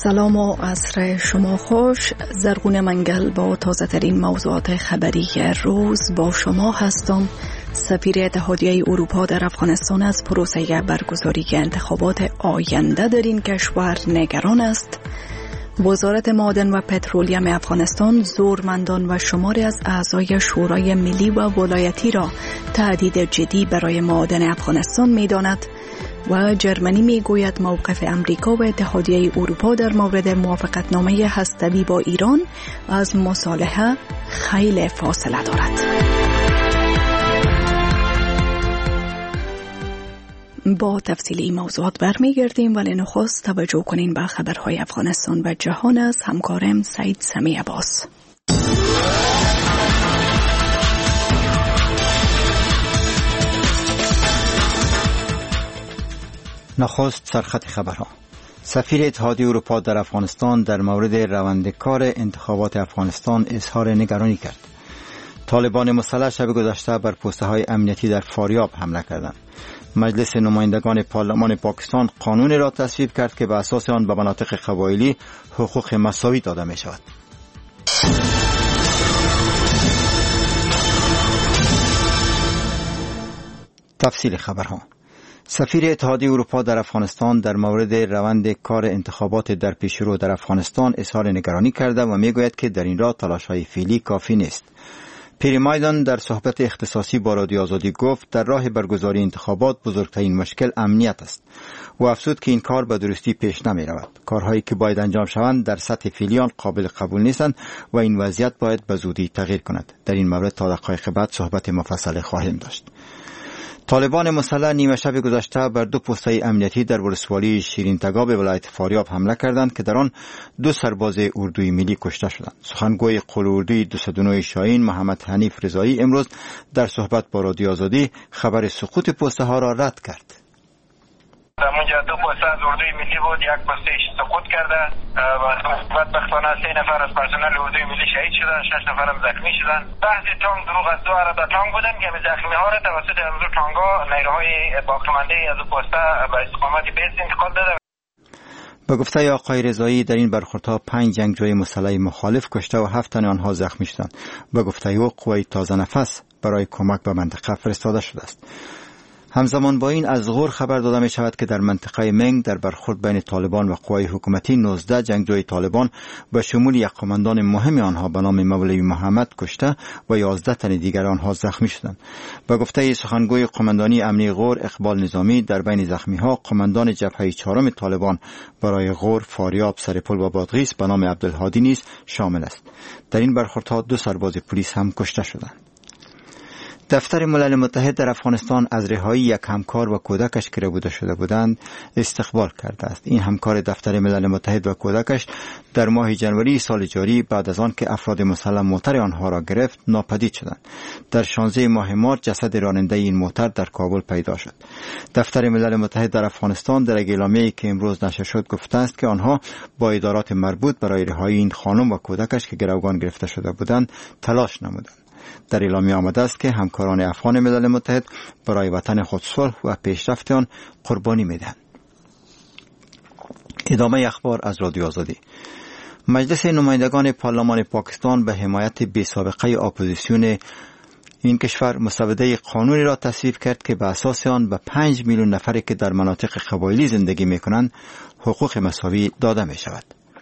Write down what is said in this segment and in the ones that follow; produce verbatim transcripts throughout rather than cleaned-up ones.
سلام و عصر شما خوش. زرغون منگل با تازه ترین موضوعات خبری روز با شما هستم. سفیر اتحادیه اروپا در افغانستان از پروسه برگزاری انتخابات آینده در این کشور نگران است. وزارت معادن و پترولیم افغانستان زورمندان و شماری از اعضای شورای ملی و ولایتی را تهدید جدی برای معادن افغانستان می‌داند و جرمنی میگوید موقف امریکا و اتحادیه اروپا در مورد موافقتنامه هسته‌ای با ایران از مصالحه خیلی فاصله دارد. با تفصیل این موضوعات برمیگردیم، ولی نخست توجه کنین به خبرهای افغانستان و جهان از همکارم سعید سمی عباس. نخست سرخط خبرها. سفیر اتحادیه اروپا در افغانستان در مورد روند کار انتخابات افغانستان اظهار نگرانی کرد. طالبان مسلح شب گذشته بر پسته های امنیتی در فاریاب حمله کردند. مجلس نمایندگان پارلمان پاکستان قانون را تصویب کرد که به اساس آن به مناطق قبایلی حقوق مساوی داده می شود. تفصیل خبرها. سفیر اتحادیه اروپا در افغانستان در مورد روند کار انتخابات در پیش رو در افغانستان اظهار نگرانی کرده و میگوید که در این راه تلاش‌های فعلی کافی نیست. پیری مایدان در صحبت اختصاصی با رادیو آزادی گفت در راه برگزاری انتخابات بزرگترین مشکل امنیت است و افزود که این کار به درستی پیش نمی رود. کارهایی که باید انجام شوند در سطح فعلی آن قابل قبول نیستند و این وضعیت باید به زودی تغییر کند. در این مورد تا دقایق بعد صحبت مفصل خواهیم داشت. طالبان مسلح نیمه شب گذشته بر دو پسته امنیتی در ولسوالی شیرین تگاب ولایت فاریاب حمله کردند که در آن دو سرباز اردوی ملی کشته شدند. سخنگوی قول اردوی دویست و نه شاهین محمد حنیف رضایی امروز در صحبت با رادیو آزادی خبر سقوط پسته ها را رد کرد. در اونجا دو پسته از اردوی ملی بود، یک پستهش سقوط کرده و بدبختانه سه نفر از پرسنل اردوی ملی شهید شدن، شش نفر هم زخمی شدن. بحث تانک دروغ است. دو عربه تانک بودن که زخمی ها را توسط از دو تانک‌ها نیروهای باقیمانده از پسته به استقامت بیست انتقال داده. به گفته آقای رضایی در این برخوردها پنج جنگجوی مسلح مخالف کشته و هفت تن آنها زخمی شدند. به گفته او قوای تازه نفس برای کمک به منطقه فرستاده شده است. همزمان با این از غور خبر داده می شود که در منطقه منگ در برخورد بین طالبان و قوای حکومتی نوزده جنگجوی طالبان به شمول یک قماندان مهم آنها به نام مولوی محمد کشته و یازده تن دیگر آنها زخمی شدند. به گفته سخنگوی قماندانی امنی غور اقبال نظامی در بین زخمی ها قماندان جبهه چهارم طالبان برای غور، فاریاب، سرپل و بادغیس به نام عبدالهادی نیز شامل است. در این برخوردها دو سرباز پلیس هم کشته شدند. دفتر ملل متحد در افغانستان از رهایی یک همکار و کودکش که ربوده شده بودند استقبال کرده است. این همکار دفتر ملل متحد و کودکش در ماه جنوری سال جاری بعد از آن که افراد مسلح موتر آنها را گرفت ناپدید شدند. در شانزده ماه مارس جسد راننده این موتر در کابل پیدا شد. دفتر ملل متحد در افغانستان در اعلامیه‌ای که امروز نشر شد گفته است که آنها با ادارات مربوط برای رهایی این خانم و کودکش که گروگان گرفته شده بودند تلاش نمودند. در اعلامیه آمده است که همکاران افغان ملل متحد برای وطن خود صلح و پیشرفت آن قربانی می‌دهند. ادامه اخبار از رادیو آزادی. مجلس نمایندگان پارلمان پاکستان به حمایت بی‌سابقه اپوزیسیون این کشور مسوده قانونی را تصویب کرد که به اساس آن به پنج میلیون نفری که در مناطق قبایلی زندگی می‌کنند حقوق مساوی داده می‌شود.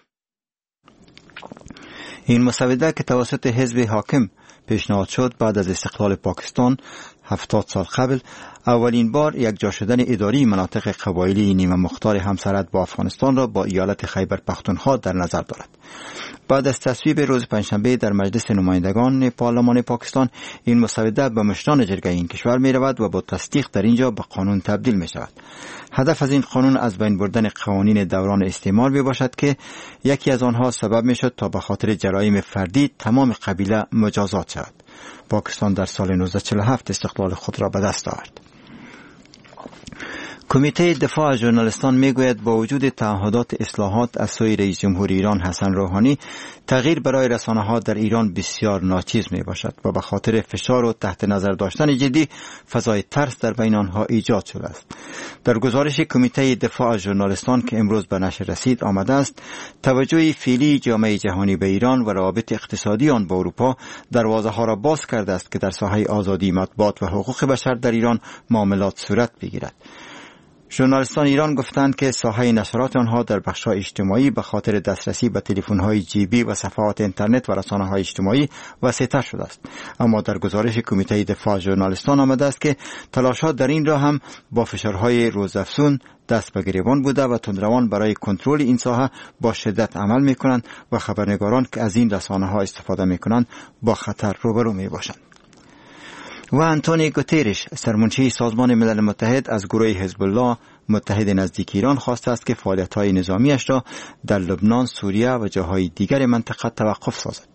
این مسوده که توسط حزب حاکم پیشنهاد شد بعد از استقلال پاکستان هفتاد سال قبل اولین بار یک جا شدن اداری مناطق قبایلی نیمه مختار همسرحد با افغانستان را با ایالت خیبر پختونخوا در نظر دارد. بعد از تصویب روز پنجشنبه در مجلس نمایندگان پارلمان پاکستان این مسوده به مشران جرگه این کشور می رود و با تصدیق در اینجا به قانون تبدیل می شود. هدف از این قانون از بین بردن قوانین دوران استعمار می باشد که یکی از آنها سبب می شد تا به خاطر جرایم فردی تمام قبیله مجازات شود. پاکستان در سال نوزده چهل و هفت استقلال خود را به دست آورد. کمیته دفاع از ژورنالیستان میگوید با وجود تعهدات اصلاحات از سوی رئیس جمهور ایران حسن روحانی، تغییر برای رسانه‌ها در ایران بسیار ناچیز می باشد و به خاطر فشار و تحت نظر داشتن جدی فضای ترس در بین آنها ایجاد شده است. در گزارش کمیته دفاع از ژورنالیستان که امروز به نشر رسید آمده است، توجه فعلی جامعه جهانی به ایران و روابط اقتصادی آن با اروپا دروازه‌ها را باز کرده است که در ساحه آزادی مطبوعات و حقوق بشر در ایران معاملات صورت بگیرد. ژورنالیستان ایران گفتند که ساحه نشرات آنها در بخش‌های اجتماعی به خاطر دسترسی به تلفن‌های جیبی و صفحات اینترنت و رسانه‌های اجتماعی وسیع‌تر شده است. اما در گزارش کمیته دفاع از ژورنالیستان آمده است که تلاش‌ها در این راه هم با فشارهای روزافزون دست به گریبان بوده و تندروان برای کنترل این ساحه با شدت عمل می‌کنند و خبرنگاران که از این رسانه‌ها استفاده می‌کنند با خطر روبرو می‌باشند. و آنتونیو گوترش سرمنشی سازمان ملل متحد از گروه حزب الله متحد نزدیک ایران خواسته است که فعالیت‌های نظامیش را در لبنان، سوریه و جاهای دیگر منطقه توقف سازد.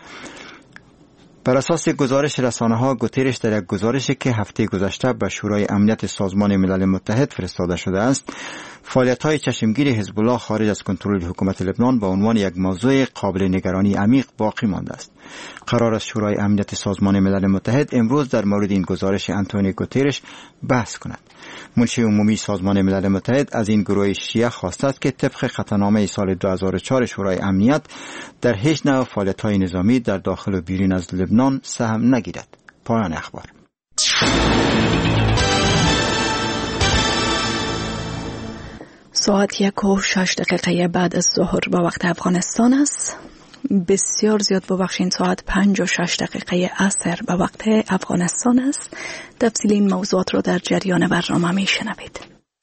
بر اساس گزارش رسانه‌ها، گوترش در یک گزارشی که هفته گذشته به شورای امنیت سازمان ملل متحد فرستاده شده است، فعالیت‌های چشمگیر حزب الله خارج از کنترل حکومت لبنان به عنوان یک موضوع قابل نگرانی عمیق باقی مانده است. قرار است شورای امنیت سازمان ملل متحد امروز در مورد این گزارش آنتونیو گوترش بحث کند. منشی عمومی سازمان ملل متحد از این گروه شیعه خواسته است که طبق قطعنامه سال دو هزار و چهار شورای امنیت در هیچ نوع فعالیت‌های نظامی در داخل و بیرون از لبنان سهم نگیرد. پایان اخبار. ساعت یک و شش دقیقه بعد از ظهر به وقت افغانستان است. بسیار زیاد ببخشین، ساعت پنج و شش دقیقه عصر به وقت افغانستان است. تفصیل این موضوعات را در جریان برنامه می شنوید.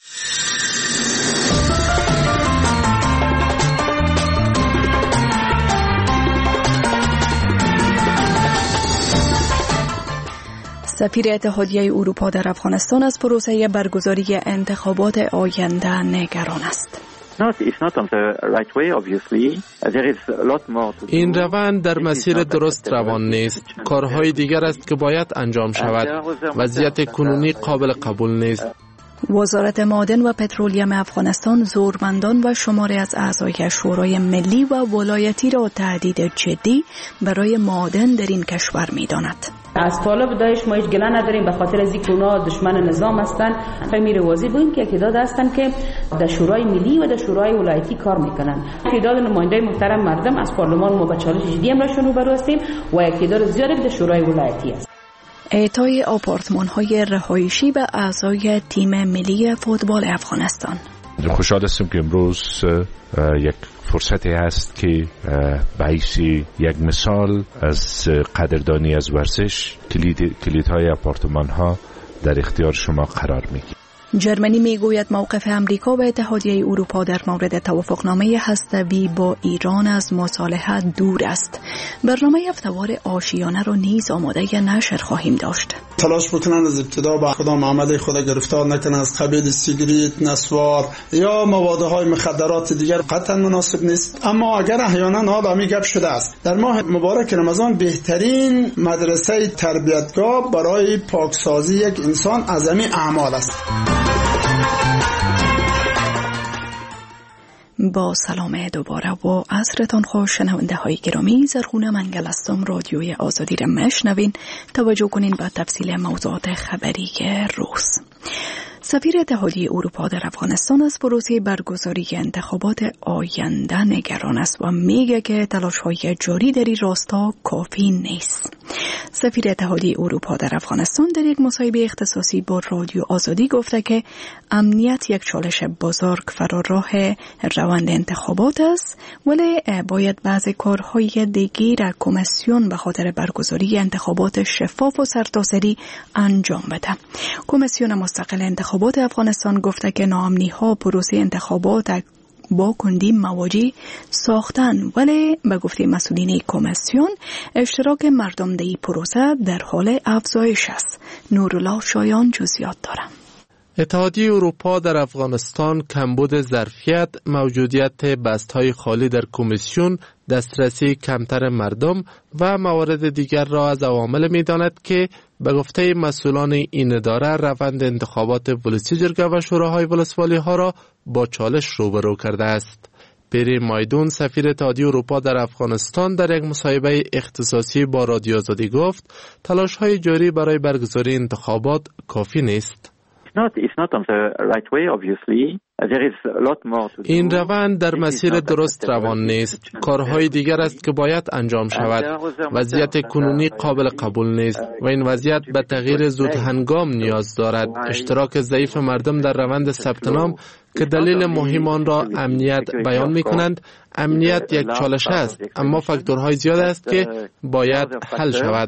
سفیر اتحادیه اروپا در افغانستان از پروسه برگزاری انتخابات آینده نگران است. این روند در مسیر درست روان نیست. کارهای دیگر است که باید انجام شود. وضعیت کنونی قابل قبول نیست. وزارت معادن و پترولیم افغانستان زورمندان و شماری از اعضای شورای ملی و ولایتی را تهدید جدی برای معادن در این کشور می‌داند. از طالب داعش ما هیچ گله نداریم، به خاطر از اینکه اونا دشمن نظام هستن. خیلی واضح بودیم که تعداد هستن که در شورای ملی و در شورای ولایتی کار میکنن. تعداد نماینده محترم مردم از پارلمان ما به چالش جدی همراهشون روبرو هستیم و یک تعداد زیادی در شورای ولایتی است. اعطای آپارتمان‌های رهایشی به اعضای تیم ملی فوتبال افغانستان. خوشحال هستم که امروز یک فرصتی هست که به حیث یک مثال از قدردانی از ورزش کلید کلیدهای آپارتمان ها در اختیار شما قرار میگیرد. جرمنی میگوید موقف امریکا و اتحادیه اروپا در مورد توافقنامه هسته‌ای با ایران از مصالحه دور است. برنامه هفته‌وار آشیانه را نیز آماده نشر خواهیم داشت. تلاش بکنند از ابتدا با کدام عمل خود گرفتار نکنند، از قبیل سیگریت، نسوار یا موادهای مخدرات دیگر قطعا مناسب نیست. اما اگر احیانا حال همی گپ شده است، در ماه مبارک رمضان بهترین مدرسه تربیتگاه برای پاکسازی یک انسان اعظمی اعمال است. با سلام دوباره و عصرتان خوش شنونده های گرامی. زرخونه منگل هستم. رادیوی آزادی را میشنوین. توجه کنین به تفصیل موضوعات خبری روز. سفیر اتحادیه اروپا در افغانستان از پروسه برگزاری انتخابات آینده نگران است و میگه که تلاش‌های جاری در این راستا کافی نیست. سفیر اتحادیه اروپا در افغانستان در یک مصاحبه اختصاصی با رادیو آزادی گفته که امنیت یک چالش بزرگ فرا راه روند انتخابات است، ولی باید بعضی کارهای دیگه را کمیسیون به خاطر برگزاری انتخابات شفاف و سرتاسری انجام بده. کمیسیون مستقل انتخابات افغانستان گفته که ناامنی‌ها پروسه انتخابات با کندی مواجه ساختن، ولی به گفته مسئولین کمیسیون اشتراک مردم در این پروسه در حال افزایش است. نورالله شایان جزئیات دارد. اتحادیه اروپا در افغانستان کمبود ظرفیت، موجودیت بست‌های خالی در کمیسیون، دسترسی کمتر مردم و موارد دیگر را از عوامل می‌داند که به گفته مسئولان این اداره روند انتخابات ولسی جرگه و شوراهای ولسوالی ها را با چالش روبرو کرده است. پیری مایدون سفیر اتحادیه اروپا در افغانستان در یک مصاحبه اختصاصی با رادیو آزادی گفت تلاش‌های جاری برای برگزاری انتخابات کافی نیست. این روند در مسیر درست روان نیست. کارهای دیگر است که باید انجام شود. وضعیت کنونی قابل قبول نیست و این وضعیت به تغییر زود هنگام نیاز دارد. اشتراک ضعیف مردم در روند ثبت نام که دلیل مهم آن را امنیت بیان می کنند. امنیت یک چالش است، اما فاکتورهای زیاد است که باید حل شود.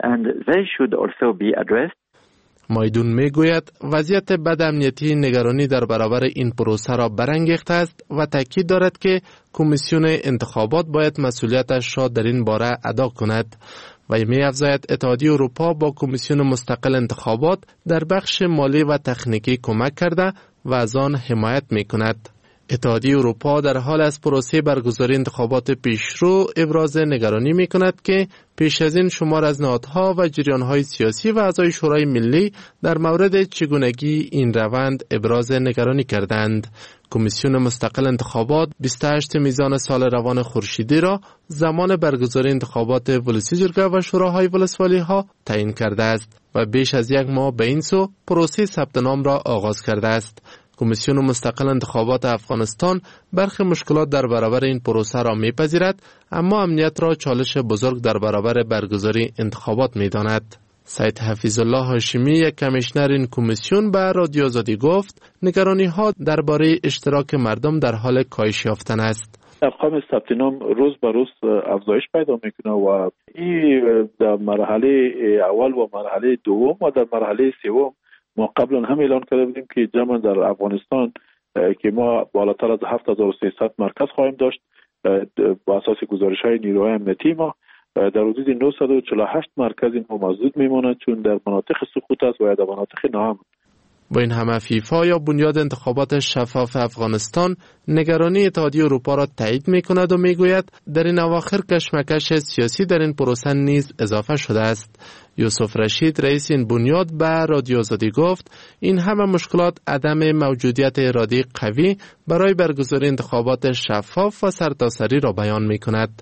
مایدون می گوید وضعیت بدامنیتی نگرانی در برابر این پروسه را برانگیخته است و تاکید دارد که کمیسیون انتخابات باید مسئولیتش را در این باره ادا کند. و می افزاید اتحادیه اروپا با کمیسیون مستقل انتخابات در بخش مالی و تکنیکی کمک کرده و از آن حمایت می کند. اتحادیه اروپا در حال از پروسه برگزاری انتخابات پیشرو ابراز نگرانی می کند که پیش از این شمار از نهادها و جریانهای سیاسی و اعضای شورای ملی در مورد چگونگی این روند ابراز نگرانی کردند. کمیسیون مستقل انتخابات بیست و هشتم میزان سال روان خورشیدی را زمان برگزاری انتخابات ولسی جرگه و شوراهای ولسوالی ها تعیین کرده است و بیش از یک ماه به این سو پروسه ثبت نام را آغاز کرده است. کمیسیون مستقل انتخابات افغانستان برخی مشکلات در برابر این پروسه را میپذیرد، اما امنیت را چالش بزرگ در برابر برگزاری انتخابات میداند. سید حفیظ الله هاشمی، یک کمیشنر این کمیسیون، به رادیو آزادی گفت نگرانی ها درباره اشتراک مردم در حال کاهش یافتن است. ارقام ثبت نام روز به روز افزایش پیدا میکنه و این در مرحله اول و مرحله دوم و در مرحله سوم ما قبلا هم اعلان کرده بودیم که جمع در افغانستان که ما بالاتر از هفت هزار و سیصد مرکز خواهیم داشت با اساس گزارش‌های نیروهای امنیتی ما در حدود نهصد و چهل و هشت مرکز ما موجود میماند چون در مناطق سقوط است و در مناطق ناامن. با این همه فیفا یا بنیاد انتخابات شفاف افغانستان نگرانی اتحادیه اروپا را تایید می‌کند و می‌گوید در این اواخر کشمکش سیاسی در این پروسه نیز اضافه شده است. یوسف رشید رئیس این بنیاد به رادیو آزادی گفت این همه مشکلات عدم موجودیت اراده قوی برای برگزاری انتخابات شفاف و سرتاسری را بیان می‌کند.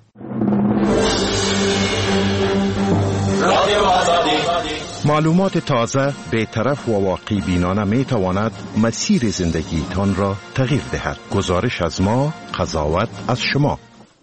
معلومات تازه، بی‌طرف و واقعی بینانه می تواند مسیر زندگیتان را تغییر دهد. گزارش از ما، قضاوت از شما.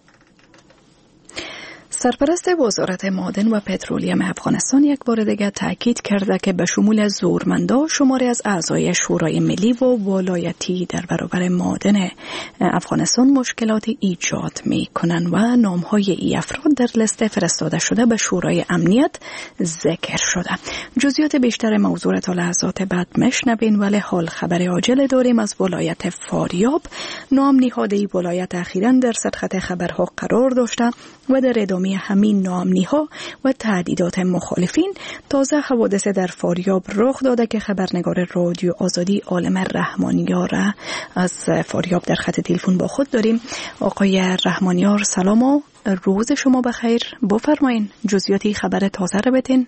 سرپرست وزارت معدن و پترولیم افغانستان یک بار دیگر تاکید کرده که به شمول زورمندا شماری از اعضای شورای ملی و ولایتی در برابر معدن افغانستان مشکلات ایجاد می کنند و نامهای ای افراد در لیست فرستاده شده به شورای امنیت ذکر شده. جزئیات بیشتر موضوع تا لحظات بعد مشنوین، ولی حال خبر عاجل داریم از ولایت فاریاب. نام نهاده ولایت اخیراً در سرخط خبرها قرار داشته و در ادامه همین ناامنی‌ها و تهدیدات مخالفین تازه حوادث در فاریاب رخ داده که خبرنگار رادیو آزادی عالم رحمانیار از فاریاب در خط تلفن با خود داریم. آقای رحمانیار سلام و روز شما بخیر. بفرمایین جزئیاتی خبر تازه رو بتین.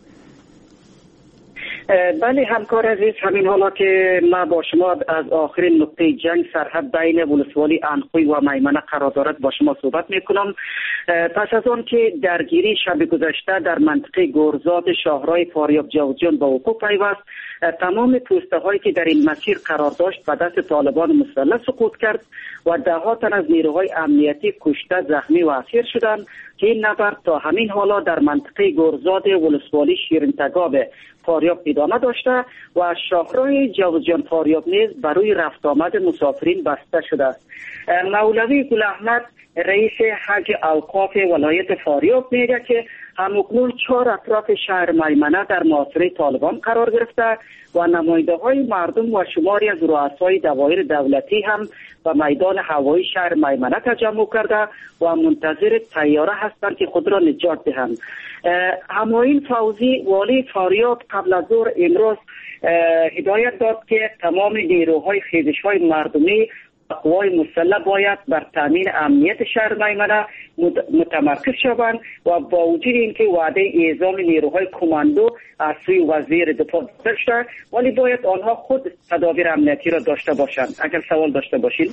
بله همکار عزیز، همین حالا که ما با شما از آخرین نقطه جنگ سرحد بین ولسوالی انخوی و میمنه قرار دارد با شما صحبت میکنم. پس از آن که درگیری شب گذشته در منطقه گورزاد شاهرای فاریاب جوزجان به وقوع پیوست، تمام پوسته هایی که در این مسیر قرار داشت به دست طالبان مسلح سقوط کرد و ده ها تن از نیروهای امنیتی کشته، زخمی و اسیر شدند که این نبرد تا همین حالا در منطقه گورزاد ولسوالی شیرینتگاب فاریاب ادامه داشته و شاهرای جوزجان فاریاب نیز برای رفت آمد مسافرین بسته شده است. مولوی گل احمد رئیس حج اوقاف ولایت فاریاب میگه که همکنون چهار اطراف شهر میمنه در محاصره طالبان قرار گرفته و نماینده های مردم و شماری از رؤسای دوایر دولتی هم به میدان هوایی شهر میمنه تجمع کرده و منتظر طیاره هستند که خود را نجات دهند. همایون فوزی والی فاریاب قبل از ظهر امروز هدایت داد که تمام نیروهای خیزش‌های مردمی قوای مسلح باید بر تامین امنیت شهر میمنه متمرکز شوند و با وجود اینکه وعده اعزام نیروهای کماندو از سوی وزیر دفاع داشته، ولی باید آنها خود تدابیر امنیتی را داشته باشند. اگر سوال داشته باشین.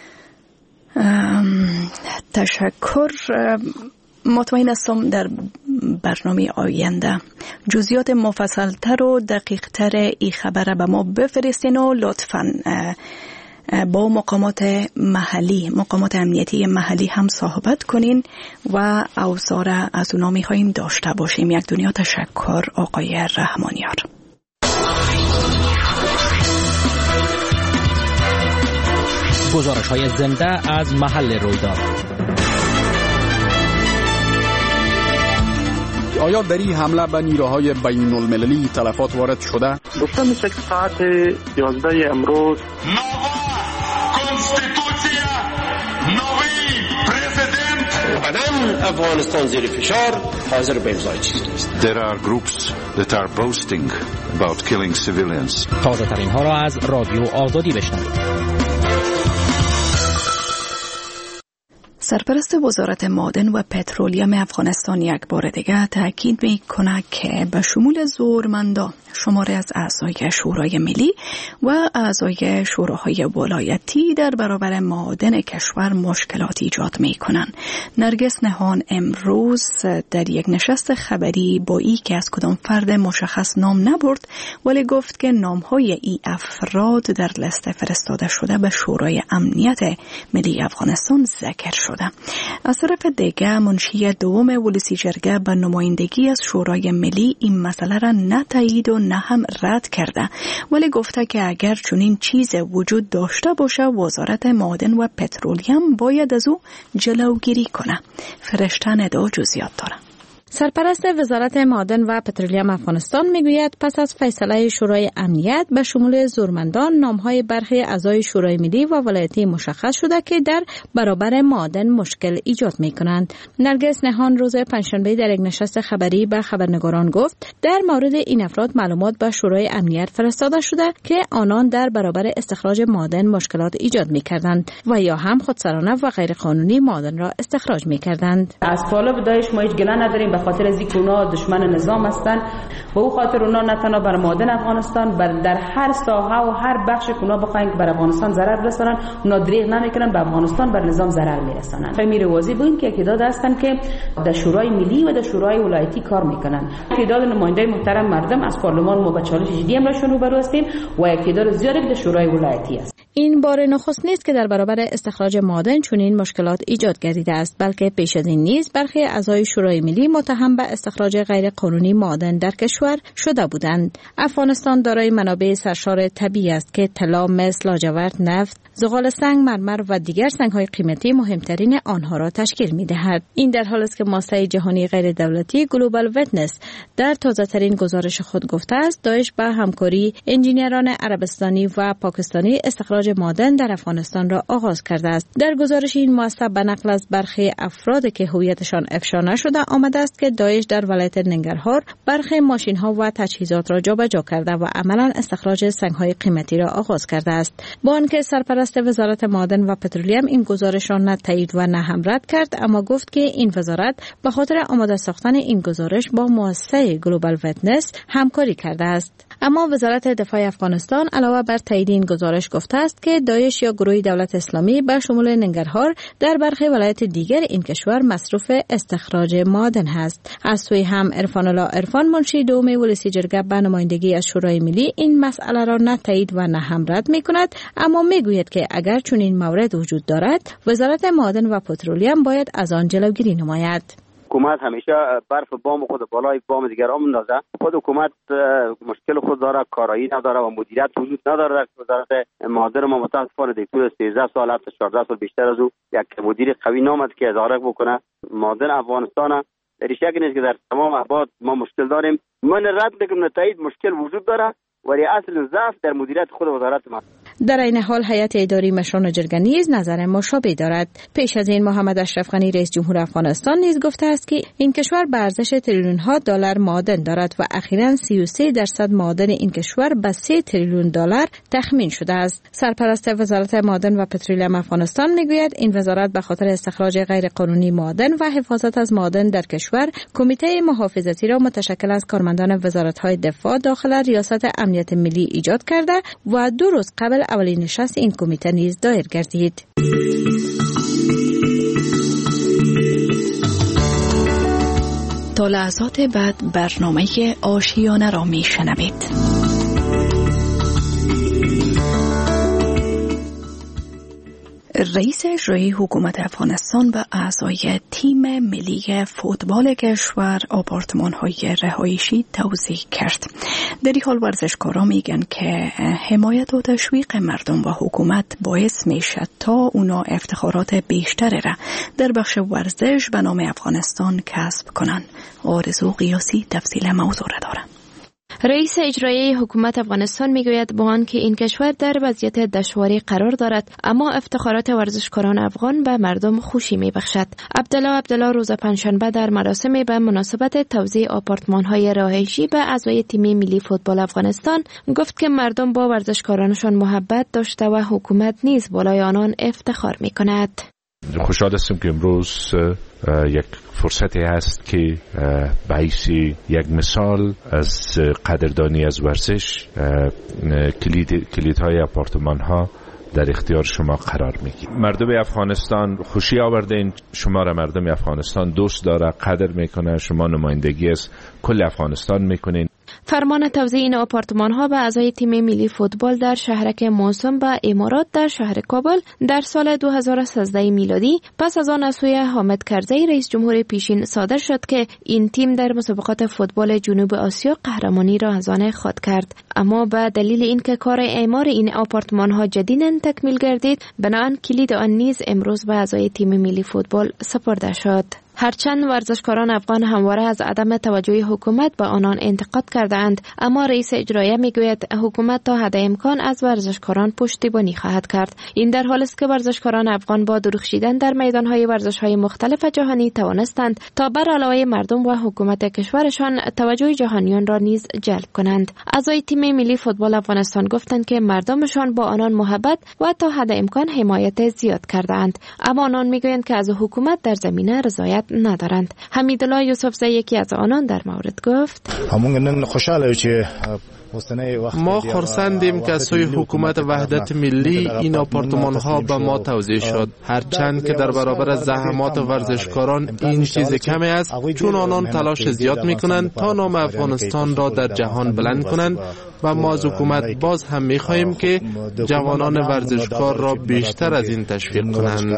تشکر. مطمئن هستم در برنامه آینده جزئیات مفصل‌تر و دقیق‌تر این خبر به ما بفرستین و لطفاً با مقامات محلی، مقامات امنیتی محلی هم صحبت کنین و اوزار از اونا می‌خوایم داشته باشیم. یک دنیا تشکر آقای رحمانیار. گزارش‌های زنده از محل رویداد. آیا در این حمله به نیروهای بین المللی تلفات وارد شده؟ گفتم میشه که ساعت یازده امروز افغانستان زیر فشار حاضر به امضای چیزی است. There are groups that are boasting about killing civilians. تازه ترین ها را از رادیو آزادی بشنوید. سرپرست وزارت معدن و پترولیم افغانستان یک بار دیگر تاکید می‌کند که به شمول زورمندان شماری از اعضای شورای ملی و اعضای شوراهای ولایتی در برابر معادن کشور مشکلات ایجاد می‌کنند. نرگس نهان امروز در یک نشست خبری با ای که از کدام فرد مشخص نام نبرد، ولی گفت که نام‌های ای افراد در لست فرستاده شده به شورای امنیت ملی افغانستان ذکر شده. از طرف دیگر منشی دوم ولسی جرگه به نمایندگی از شورای ملی این مسئله را نه تایید و نه هم رد کرده، ولی گفته که اگر چنین چیز وجود داشته باشه وزارت معدن و پترولیم باید از او جلوگیری کنه. فرشته ندا جزئیات داره. سرپرست وزارت معدن و پترولیم افغانستان میگوید پس از فیصله شورای امنیت به شمول زورمندان نامهای برخی اعضای شورای ملی و ولایتی مشخص شده که در برابر معدن مشکل ایجاد میکنند. نرگس نهان روز پنجشنبه در یک نشست خبری به خبرنگاران گفت در مورد این افراد معلومات به شورای امنیت فرستاده شده که آنان در برابر استخراج معدن مشکلات ایجاد میکردند و یا هم خودسرانه و غیر قانونی معدن را استخراج میکردند. از طالب داعش ما هیچ گله نداریم، به خاطر از اینکه اونا دشمن نظام هستن. به او خاطر اونا نه تنها بر معادن افغانستان بر در هر ساحه و هر بخش که اونا بخواین که بر افغانستان ضرر برسونن، اونا دریغ نمیکنن، به افغانستان بر نظام ضرر میرسونن. فهمیر واضح بودیم که تعداد هستن که در شورای ملی و در شورای ولایتی کار میکنن. تعداد نماینده محترم مردم از پارلمان ما با چالش جدی هم روبرو هستیم و یک تعداد زیادی در شورای ولایتی است. این بار نخست نیست که در برابر استخراج معدن چنین مشکلات ایجاد گردیده است، بلکه پیش از این نیز برخی اعضای شورای ملی متهم به استخراج غیر قانونی معدن در کشور شده بودند. افغانستان دارای منابع سرشار طبیعی است که طلا، مس، لاجورد، نفت، زغال سنگ، مرمر و دیگر سنگ‌های قیمتی مهمترین آنها را تشکیل می‌دهد. این در حالی است که مؤسسه جهانی غیر دولتی گلوبال ویتنس در تازه‌ترین گزارش خود گفته است داعش به همکاری انجینران عربستانی و پاکستانی استخراج معدن در افغانستان را آغاز کرده است. در گزارش این مؤسسه به نقل از برخی افرادی که هویتشان افشا نشده آمده است که داعش در ولایت ننگرهار برخی ماشین‌ها و تجهیزات را جابجا کرده و عملاً استخراج سنگ‌های قیمتی را آغاز کرده است. با آنکه سرپرست وزارت معدن و پترولیم این گزارش را نه تایید و نه هم رد کرد، اما گفت که این وزارت به خاطر آماده ساختن این گزارش با مؤسسه گلوبال ویتنس همکاری کرده است. اما وزارت دفاع افغانستان علاوه بر تایید این گزارش گفته است که داعش یا گروه دولت اسلامی به شمول ننگرهار در برخی ولایت دیگر این کشور مصروف استخراج معدن است. از سوی هم عرفان الله عرفان منشی دوم ولسی جرگه به نمایندگی از شورای ملی این مسئله را نه تایید و نه هم رد می‌کند، اما میگوید که اگر چنین مورد وجود دارد وزارت معدن و پترولیم باید از آن جلوگیری نماید. حکومت همیشه برف بام خود بالای بام دیگران میندازه. خود حکومت مشکل خود داره، کارایی نداره و مدیریت وجود نداره. در وزارت معدن ما متاسفانه دکتر سیزده سال هفت چهارده سال بیشتر از او یک مدیر قوی نامد که اداره بکنه. معدن افغانستان ریشه نیست که در تمام ابعاد ما مشکل داریم. من رد نگم نتایج مشکل وجود داره ولی اصل ضعف در مدیریت خود وزارت ما. در این حال هیئت اداری مشران جرگه نیز نظر مشابه دارد. پیش از این محمد اشرف غنی رئیس جمهور افغانستان نیز گفته است که این کشور به ارزش تریلیون ها دلار معدن دارد و اخیراً سی و سه درصد معدن این کشور به سه تریلیون دلار تخمین شده است. سرپرست وزارت معدن و پترولیم افغانستان میگوید این وزارت به خاطر استخراج غیر قانونی معدن و حفاظت از معدن در کشور کمیته محافظتی را متشکل از کارمندان وزارت‌های دفاع داخل ریاست امنیت ملی ایجاد کرده و دو روز قبل اولین نشست این کمیته نیز دایر گردید. تا لحظات بعد برنامه آشیانه را می شنوید. رئیس اجرایی حکومت افغانستان به اعضای تیم ملی فوتبال کشور آپارتمان‌های رهایشی توزیع کرد. در این حال ورزشکاران میگن که حمایت و تشویق مردم و حکومت باعث میشه تا اونا افتخارات بیشتری را در بخش ورزش به نام افغانستان کسب کنن. آرزو قیاسی تفصیل موضوع را دارد. رئیس اجرایی حکومت افغانستان میگوید با آنکه این کشور در وضعیت دشواری قرار دارد اما افتخارات ورزشکاران افغان به مردم خوشی میبخشد. عبدالله عبدالله روز پنجشنبه در مراسمی به مناسبت توزیع آپارتمان‌های رهایشی به اعضای تیم ملی فوتبال افغانستان گفت که مردم با ورزشکارانشان محبت داشته و حکومت نیز بالای آنان افتخار میکند. خوشحال هستم که امروز یک فرصتی هست که باعث یک مثال از قدردانی از ورزش کلید کلیدهای آپارتمان ها در اختیار شما قرار میگیرید. مردم افغانستان خوشی آوردین، شما را مردم افغانستان دوست داره، قدر میکنه، شما نمایندگی از کل افغانستان میکنین. فرمان توزیع این آپارتمان ها به اعضای تیم ملی فوتبال در شهرک موسوم به امارات در شهر کابل در سال دو هزار و سیزده میلادی پس از آن از سوی حامد کرزی رئیس جمهور پیشین صادر شد که این تیم در مسابقات فوتبال جنوب آسیا قهرمانی را از آن خود کرد. اما به دلیل اینکه کار اعمار این آپارتمان ها جدیداً تکمیل گردید بنابراین کلید آن نیز امروز به اعضای تیم ملی فوتبال سپرده شد. هرچند ورزشکاران افغان همواره از عدم توجه حکومت به آنان انتقاد کردند اما رئیس اجرایی میگوید حکومت تا حد امکان از ورزشکاران پشتیبانی خواهد کرد. این در حالی است که ورزشکاران افغان با درخشیدن در میدانهای ورزش‌های مختلف جهانی توانستند تا بر علاوه مردم و حکومت کشورشان توجه جهانیان را نیز جلب کنند. اعضای تیم ملی فوتبال افغانستان گفتند که مردمشان با آنان محبت و تا حد امکان حمایت زیاد کردند اما آنان میگویند که از حکومت در زمینه رضایت ندارند. حمیدالله یوسفزی یکی از آنان در مورد گفت ما خرسندیم که از سوی حکومت وحدت ملی این آپارتمان ها به ما توزیع شد، هرچند که در برابر زحمات ورزشکاران این چیز کمی است چون آنان تلاش زیاد می کنند تا نام افغانستان را در جهان بلند کنند و ما از حکومت باز هم می خواهیم که جوانان ورزشکار را بیشتر از این تشویق کنند.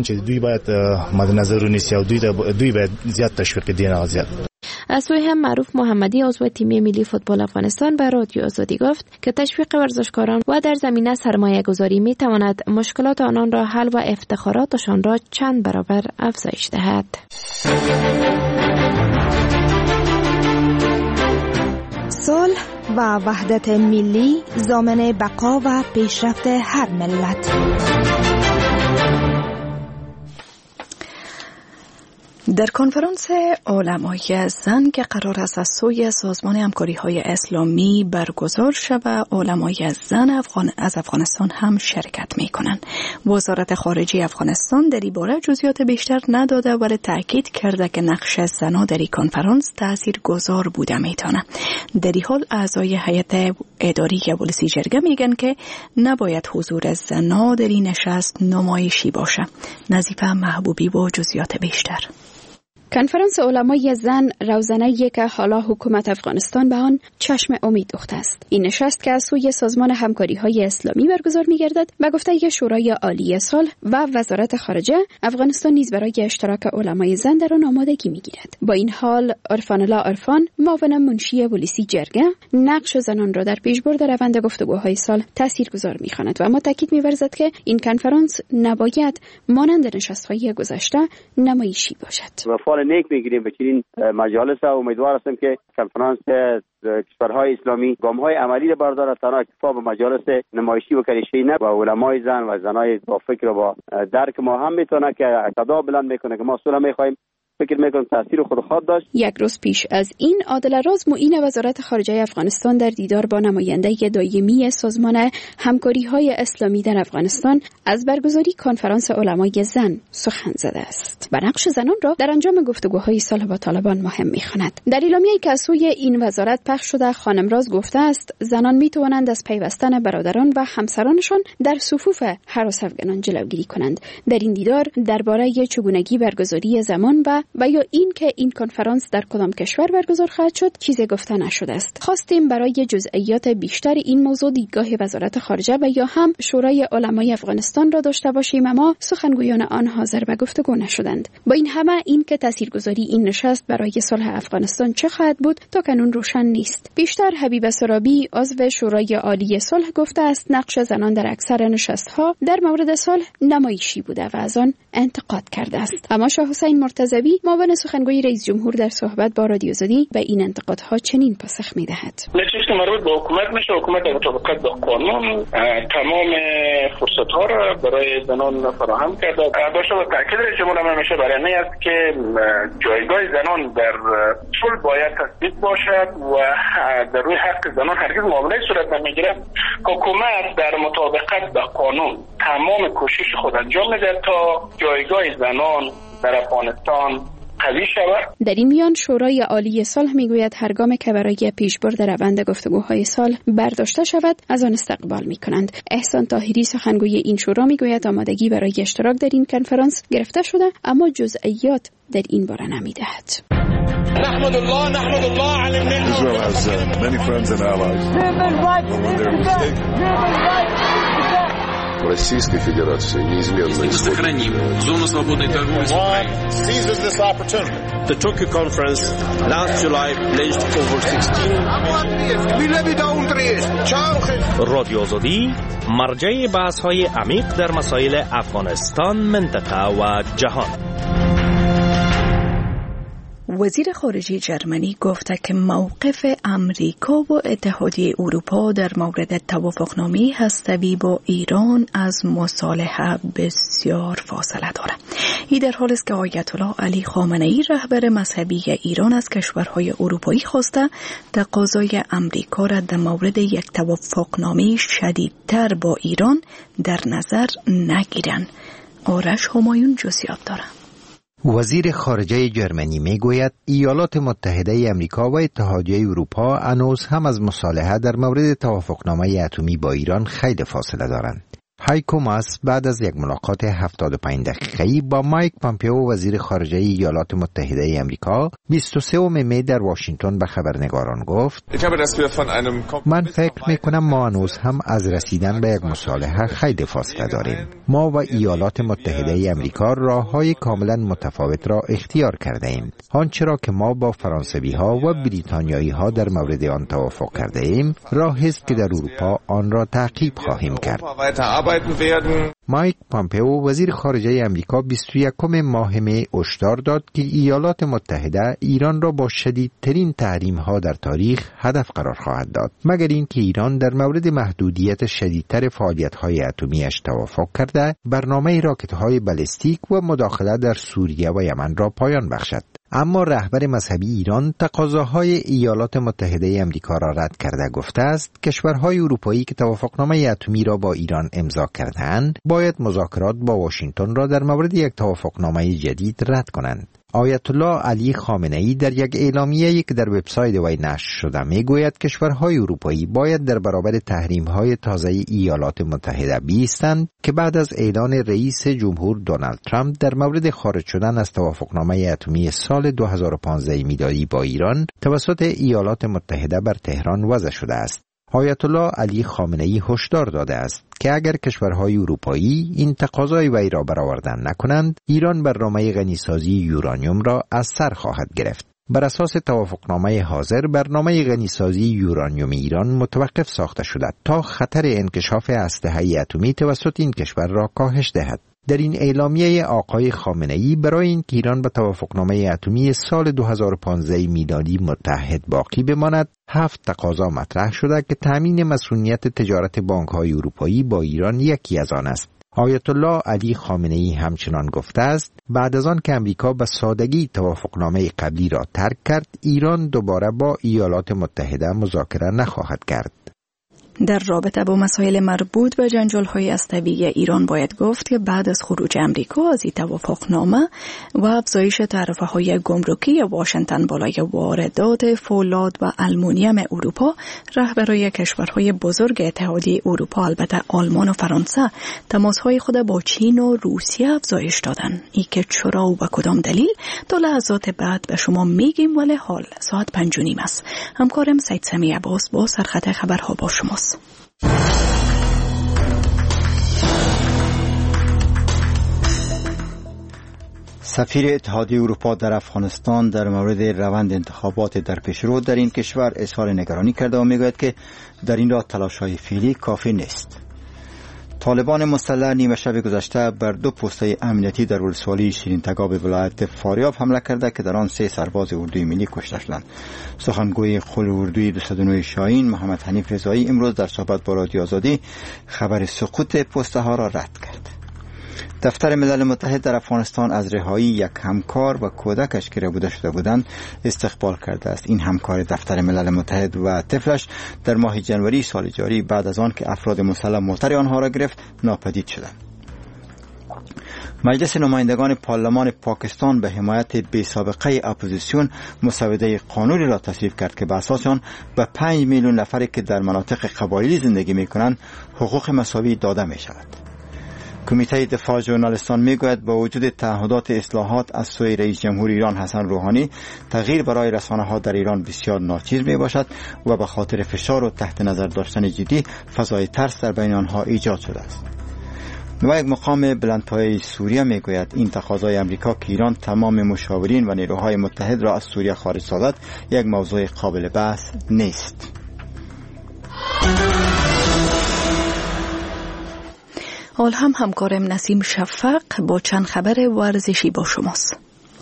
از سوی هم معروف محمدی عضو تیم ملی فوتبال افغانستان به رادیو آزادی گفت که تشویق ورزشکاران و در زمینه سرمایه گذاری می تواند مشکلات آنان را حل و افتخاراتشان را چند برابر افزایش دهد. صلح و وحدت ملی ضامن بقا و پیشرفت هر ملت. در کنفرانس علمای زن که قرار است از سوی سازمان همکاری‌های اسلامی برگزار شود، علمای زن افغان از افغانستان هم شرکت می‌کنند. وزارت خارجه افغانستان در این باره جزئیات بیشتر نداده ولی تاکید کرده که نقش زنان در این کنفرانس تاثیرگذار بوده میتونه. در این حال اعضای هیئت اداری پلیسی جرگه میگن که نباید حضور زنان در این نشست نمایشی باشه. نظیفه محبوبی با جزئیات بیشتر. کنفرانس علمای زن روزانه‌ای که حالا حکومت افغانستان به آن چشم امید دوخته است. این نشست که از سوی سازمان همکاری‌های اسلامی برگزار می‌گردد و گفته شورای عالی صلح و وزارت خارجه افغانستان نیز برای اشتراک علمای زن در آن آمادگی می‌گیرد. با این حال عرفان الله عرفان معاون منشی پلیسی جرگه نقش زنان را در پیشبرد روند گفتگوهای صلح تاثیرگذار می‌خواند و اما تاکید می‌ورزد که این کنفرانس نباید مانند نشست‌های گذشته نمایشی باشد. دنبال نیک میگیریم به چنین مجالس و امیدوار هستم که کنفرانس کشورهای اسلامی گام‌های عملی برداره، تنها اکتفا به مجالس نمایشی و کلیشه‌ای نه، و علمای زن و زنای با فکر و با درک ما هم میتونه که صدا بلند میکنه که ما صلح میخوایم. فکر میکنم تاثیر خود خود داشت. یک روز پیش از این عادل راز معین وزارت خارجه افغانستان در دیدار با نماینده دایمی سازمان همکاری‌های اسلامی در افغانستان از برگزاری کنفرانس علمای زن سخن زده است و نقش زنان را در انجام گفتگوهای صلح با طالبان مهم می‌خواند. در اعلامیه‌ای که از سوی این وزارت پخش شده، خانم راز گفته است زنان می‌توانند از پیوستن برادران و همسرانشان در صفوف هراس افغانان جلوگیری کنند. در این دیدار درباره چگونگی برگزاری زمان و و یا این که این کنفرانس در کدام کشور برگزار خواهد شد چیزی گفته نشده است. خواستیم برای جزئیات بیشتر این موضوع دیدگاه وزارت خارجه و یا هم شورای علمای افغانستان را داشته باشیم، اما سخنگویان آن حاضر به گفتگو نشدند. با این همه این که تاثیرگذاری این نشست برای صلح افغانستان چه خواهد بود تا کنون روشن نیست. بیشتر حبیب سرابی عضو شورای عالی صلح گفته است نقش زنان در اکثر نشست‌ها در مورد صلح نمایشی بوده و از آن انتقاد کرده است. اما شاه حسین مرتضوی معاون سخنگوی رئیس جمهور در صحبت با رادیو آزادی به این انتقادها چنین پاسخ می‌دهد: چیزی که مربوط به حکومت میشه، حکومت در مطابقت با قانون تمام فرصت‌ها را برای زنان فراهم کرده. باشه با تاکید رئیس جمهور هم میشه برای این است که جایگاه زنان در صلح باید تثبیت باشد و در روی حق زنان هرگز معامله صورت نمیگیرد. حکومت در مطابقت با قانون تمام کوشش خود انجام میده تا جایگاه زنان در افغانستان قوی شود. در این میان شورای عالی صلح میگوید هر گام که برای پیشبرد روند گفتگوهای صلح برداشته شود از آن استقبال میکنند. احسان طاهری سخنگوی این شورا میگوید آمادگی برای اشتراک در این کنفرانس گرفته شده، اما جزئیات در این باره نمیدهد. نحمد الله نحمد الله على النعمة. Israel has uh, many friends and allies. Российской Федерации неизменно сохраним зону свободной торговли с Украиной. Seizes this opportunity. The Tokyo conference last July pledged over sixteen. رادیو آزادی مرجع بحث‌های عمیق در مسائل افغانستان، منطقه و جهان. وزیر خارجه جرمنی گفته که موقف امریکا و اتحادیه اروپا در مورد توافقنامه هسته‌ای با ایران از مصالحه بسیار فاصله دارد. این در حالی است که آیت الله علی خامنه‌ای رهبر مذهبی ایران از کشورهای اروپایی خواسته تقاضای امریکا را در مورد یک توافقنامه شدیدتر با ایران در نظر نگیرند. آرش همایون جزئیات دارد. وزیر خارجه جرمنی میگوید ایالات متحده آمریکا و اتحادیه اروپا هنوز هم از مصالحه در مورد توافقنامه اتمی با ایران خیلی فاصله دارند. هایکو ماس بعد از یک ملاقات هفتاد و پنج دقیقه‌ای با مایک پامپئو وزیر خارجه ایالات متحده آمریکا بیست و سوم می در واشنگتن به خبرنگاران گفت: من فکر میکنم ما هنوز هم از رسیدن به یک مصالحه خیلی فاصله داریم. ما و ایالات متحده آمریکا راههای کاملا متفاوت را اختیار کرده ایم. آنچه را که ما با فرانسوی ها و بریتانیایی ها در مورد آن توافق کرده ایم راهی است که در اروپا آن را تعقیب خواهیم کرد. مایک پامپئو وزیر خارجه آمریکا بیست و یکم ماه می هشدار داد که ایالات متحده ایران را با شدیدترین تحریم‌ها در تاریخ هدف قرار خواهد داد، مگر اینکه ایران در مورد محدودیت شدیدتر فعالیت‌های اتمی‌اش توافق کرده برنامه راکت‌های بالستیک و مداخله در سوریه و یمن را پایان بخشد. اما رهبر مذهبی ایران تقاضاهای ایالات متحده آمریکا را رد کرده گفته است کشورهای اروپایی که توافقنامه اتمی را با ایران امضا کرده‌اند باید مذاکرات با واشنگتن را در مورد یک توافقنامه جدید رد کنند. آیت الله علی خامنه‌ای در یک اعلامیه‌ای که در وبسایت وی نشر شده میگوید کشورهای اروپایی باید در برابر تحریم‌های تازه ایالات متحده بایستند که بعد از اعلان رئیس جمهور دونالد ترامپ در مورد خارج شدن از توافقنامه اتمی سال دو هزار و پانزده میلادی با ایران توسط ایالات متحده بر تهران وضع شده است. آیت الله علی خامنه‌ای هشدار داده است که اگر کشورهای اروپایی این تقاضای وی را برآوردن نکنند، ایران برنامه غنیسازی یورانیوم را از سر خواهد گرفت. بر اساس توافقنامه حاضر، برنامه غنیسازی یورانیوم ایران متوقف ساخته شده تا خطر انکشاف اسلحه اتمی توسط این کشور را کاهش دهد. در این اعلامیه آقای خامنه‌ای برای اینکه ایران به توافقنامه اتمی سال دو هزار و پانزده میلادی متحد باقی بماند، هفت تقاضا مطرح شده که تامین مسئولیت تجارت بانک‌های اروپایی با ایران یکی از آن است. آیت الله علی خامنه‌ای همچنان گفته است بعد از آن که امریکا به سادگی توافقنامه قبلی را ترک کرد، ایران دوباره با ایالات متحده مذاکره نخواهد کرد. در رابطه با مسائل مربوط به جنجال‌های هسته‌ای ایران باید گفت که بعد از خروج امریکا از این توافقنامه و افزایش تعرفه‌های گمرکی واشنگتن بالای واردات فولاد و آلومینیوم اروپا، رهبران کشورهای بزرگ اتحادیه اروپا، البته آلمان و فرانسه، تماس‌های خود با چین و روسیه افزایش دادند. ای که چرا و به کدام دلیل تا لحظات بعد به شما میگیم، ولی حال ساعت پنج و نیم است. همکارم سید سمی عباس با سرخط خبرها با شماست. سفیر اتحادیه اروپا در افغانستان در مورد روند انتخابات در پیشرو در این کشور اظهار نگرانی کرده و میگوید که در این راه تلاش‌های فعلی کافی نیست. طالبان مسلح نیمه شب گذشته بر دو پوسته امنیتی در ولسوالی شیرین تگاب ولایت فاریاب حمله کرده که در آن سه سرباز اردوی ملی کشته شدند. سخنگوی قول اردوی دویست و نه شاهین محمد حنیف رضایی امروز در صحبت با رادیو آزادی خبر سقوط پوسته ها را رد کرد. دفتر ملل متحد در افغانستان از رهایی یک همکار و کودکش که ربوده شده بودند استقبال کرده است. این همکار دفتر ملل متحد و طفلش در ماه جنوری سال جاری بعد از آن که افراد مسلح مرتر آنها را گرفت ناپدید شدند. مجلس نمایندگان پارلمان پاکستان به حمایت بی سابقه اپوزیسیون مسوده قانونی را تصویب کرد که به اساس آن به پنج میلیون نفری که در مناطق قبایلی زندگی می‌کنند حقوق مساوی داده می‌شود. کمیته دفاع ژورنالیستان میگوید با وجود تعهدات اصلاحات از سوی رئیس جمهور ایران حسن روحانی، تغییر برای رسانه‌ها در ایران بسیار ناچیز میباشد و به خاطر فشار و تحت نظر داشتن جدی فضای ترس در بین آنها ایجاد شده است. و یک مقام بلندپایه سوریه میگوید این تقاضای امریکا که ایران تمام مشاورین و نیروهای متحد را از سوریه خارج سازد یک موضوع قابل بحث نیست. حال هم همکارم نسیم شفق با چند خبر ورزشی با شماست.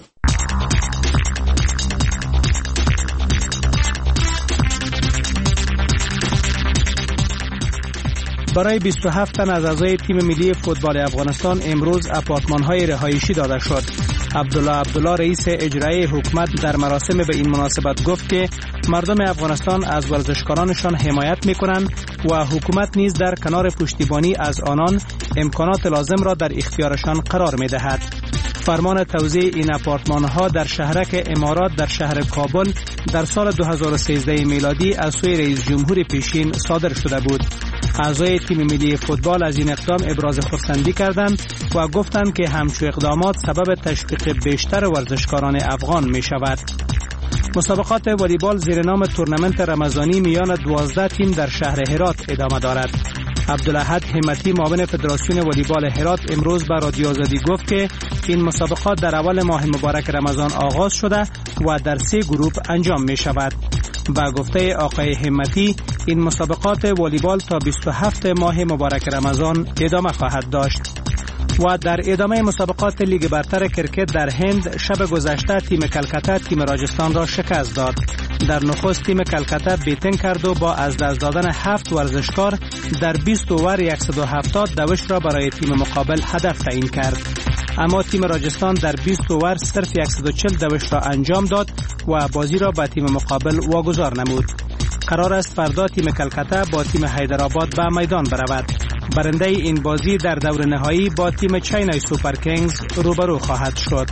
برای بیست و هفت تن از اعضای تیم ملی فوتبال افغانستان امروز آپارتمان‌های رهایشی داده شد. عبدالله عبدالله رئیس اجرایی حکومت در مراسم به این مناسبت گفت که مردم افغانستان از ورزشکارانشان حمایت می‌کنند و حکومت نیز در کنار پشتیبانی از آنان امکانات لازم را در اختیارشان قرار می‌دهد. فرمان توزیع این آپارتمان‌ها در شهرک امارات در شهر کابل در سال دو هزار و سیزده میلادی از سوی رئیس جمهور پیشین صادر شده بود. اعضای تیم ملی فوتبال از این اقدام ابراز خرسندی کردند و گفتند که همچو اقدامات سبب تشویق بیشتر ورزشکاران افغان می شود. مسابقات والیبال زیر نام تورنمنت رمضانی میان دوازده تیم در شهر هرات ادامه دارد. عبدالاحد همتی معاون فدراسیون والیبال هرات امروز به رادیو آزادی گفت که این مسابقات در اول ماه مبارک رمضان آغاز شده و در سه گروه انجام می شود. با گفته آقای همتی این مسابقات والیبال تا بیست و هفت ماه مبارک رمضان ادامه خواهد داشت. و در ادامه مسابقات لیگ برتر کرکت در هند شب گذشته تیم کلکته تیم راجستان را شکست داد. در نخست تیم کلکته بیتن کرد و با از دست دادن هفت ورزشکار در بیست اوور صد و هفتاد دوش را برای تیم مقابل هدف تعیین کرد. اما تیم راجستان در بیست اوور صرف صد و چهل دوش را انجام داد و بازی را به تیم مقابل واگذار نمود. قرار است فردا تیم کلکته با تیم حیدرآباد به میدان برود. برنده این بازی در دور نهایی با تیم چینای سوپر کینگز روبرو خواهد شد.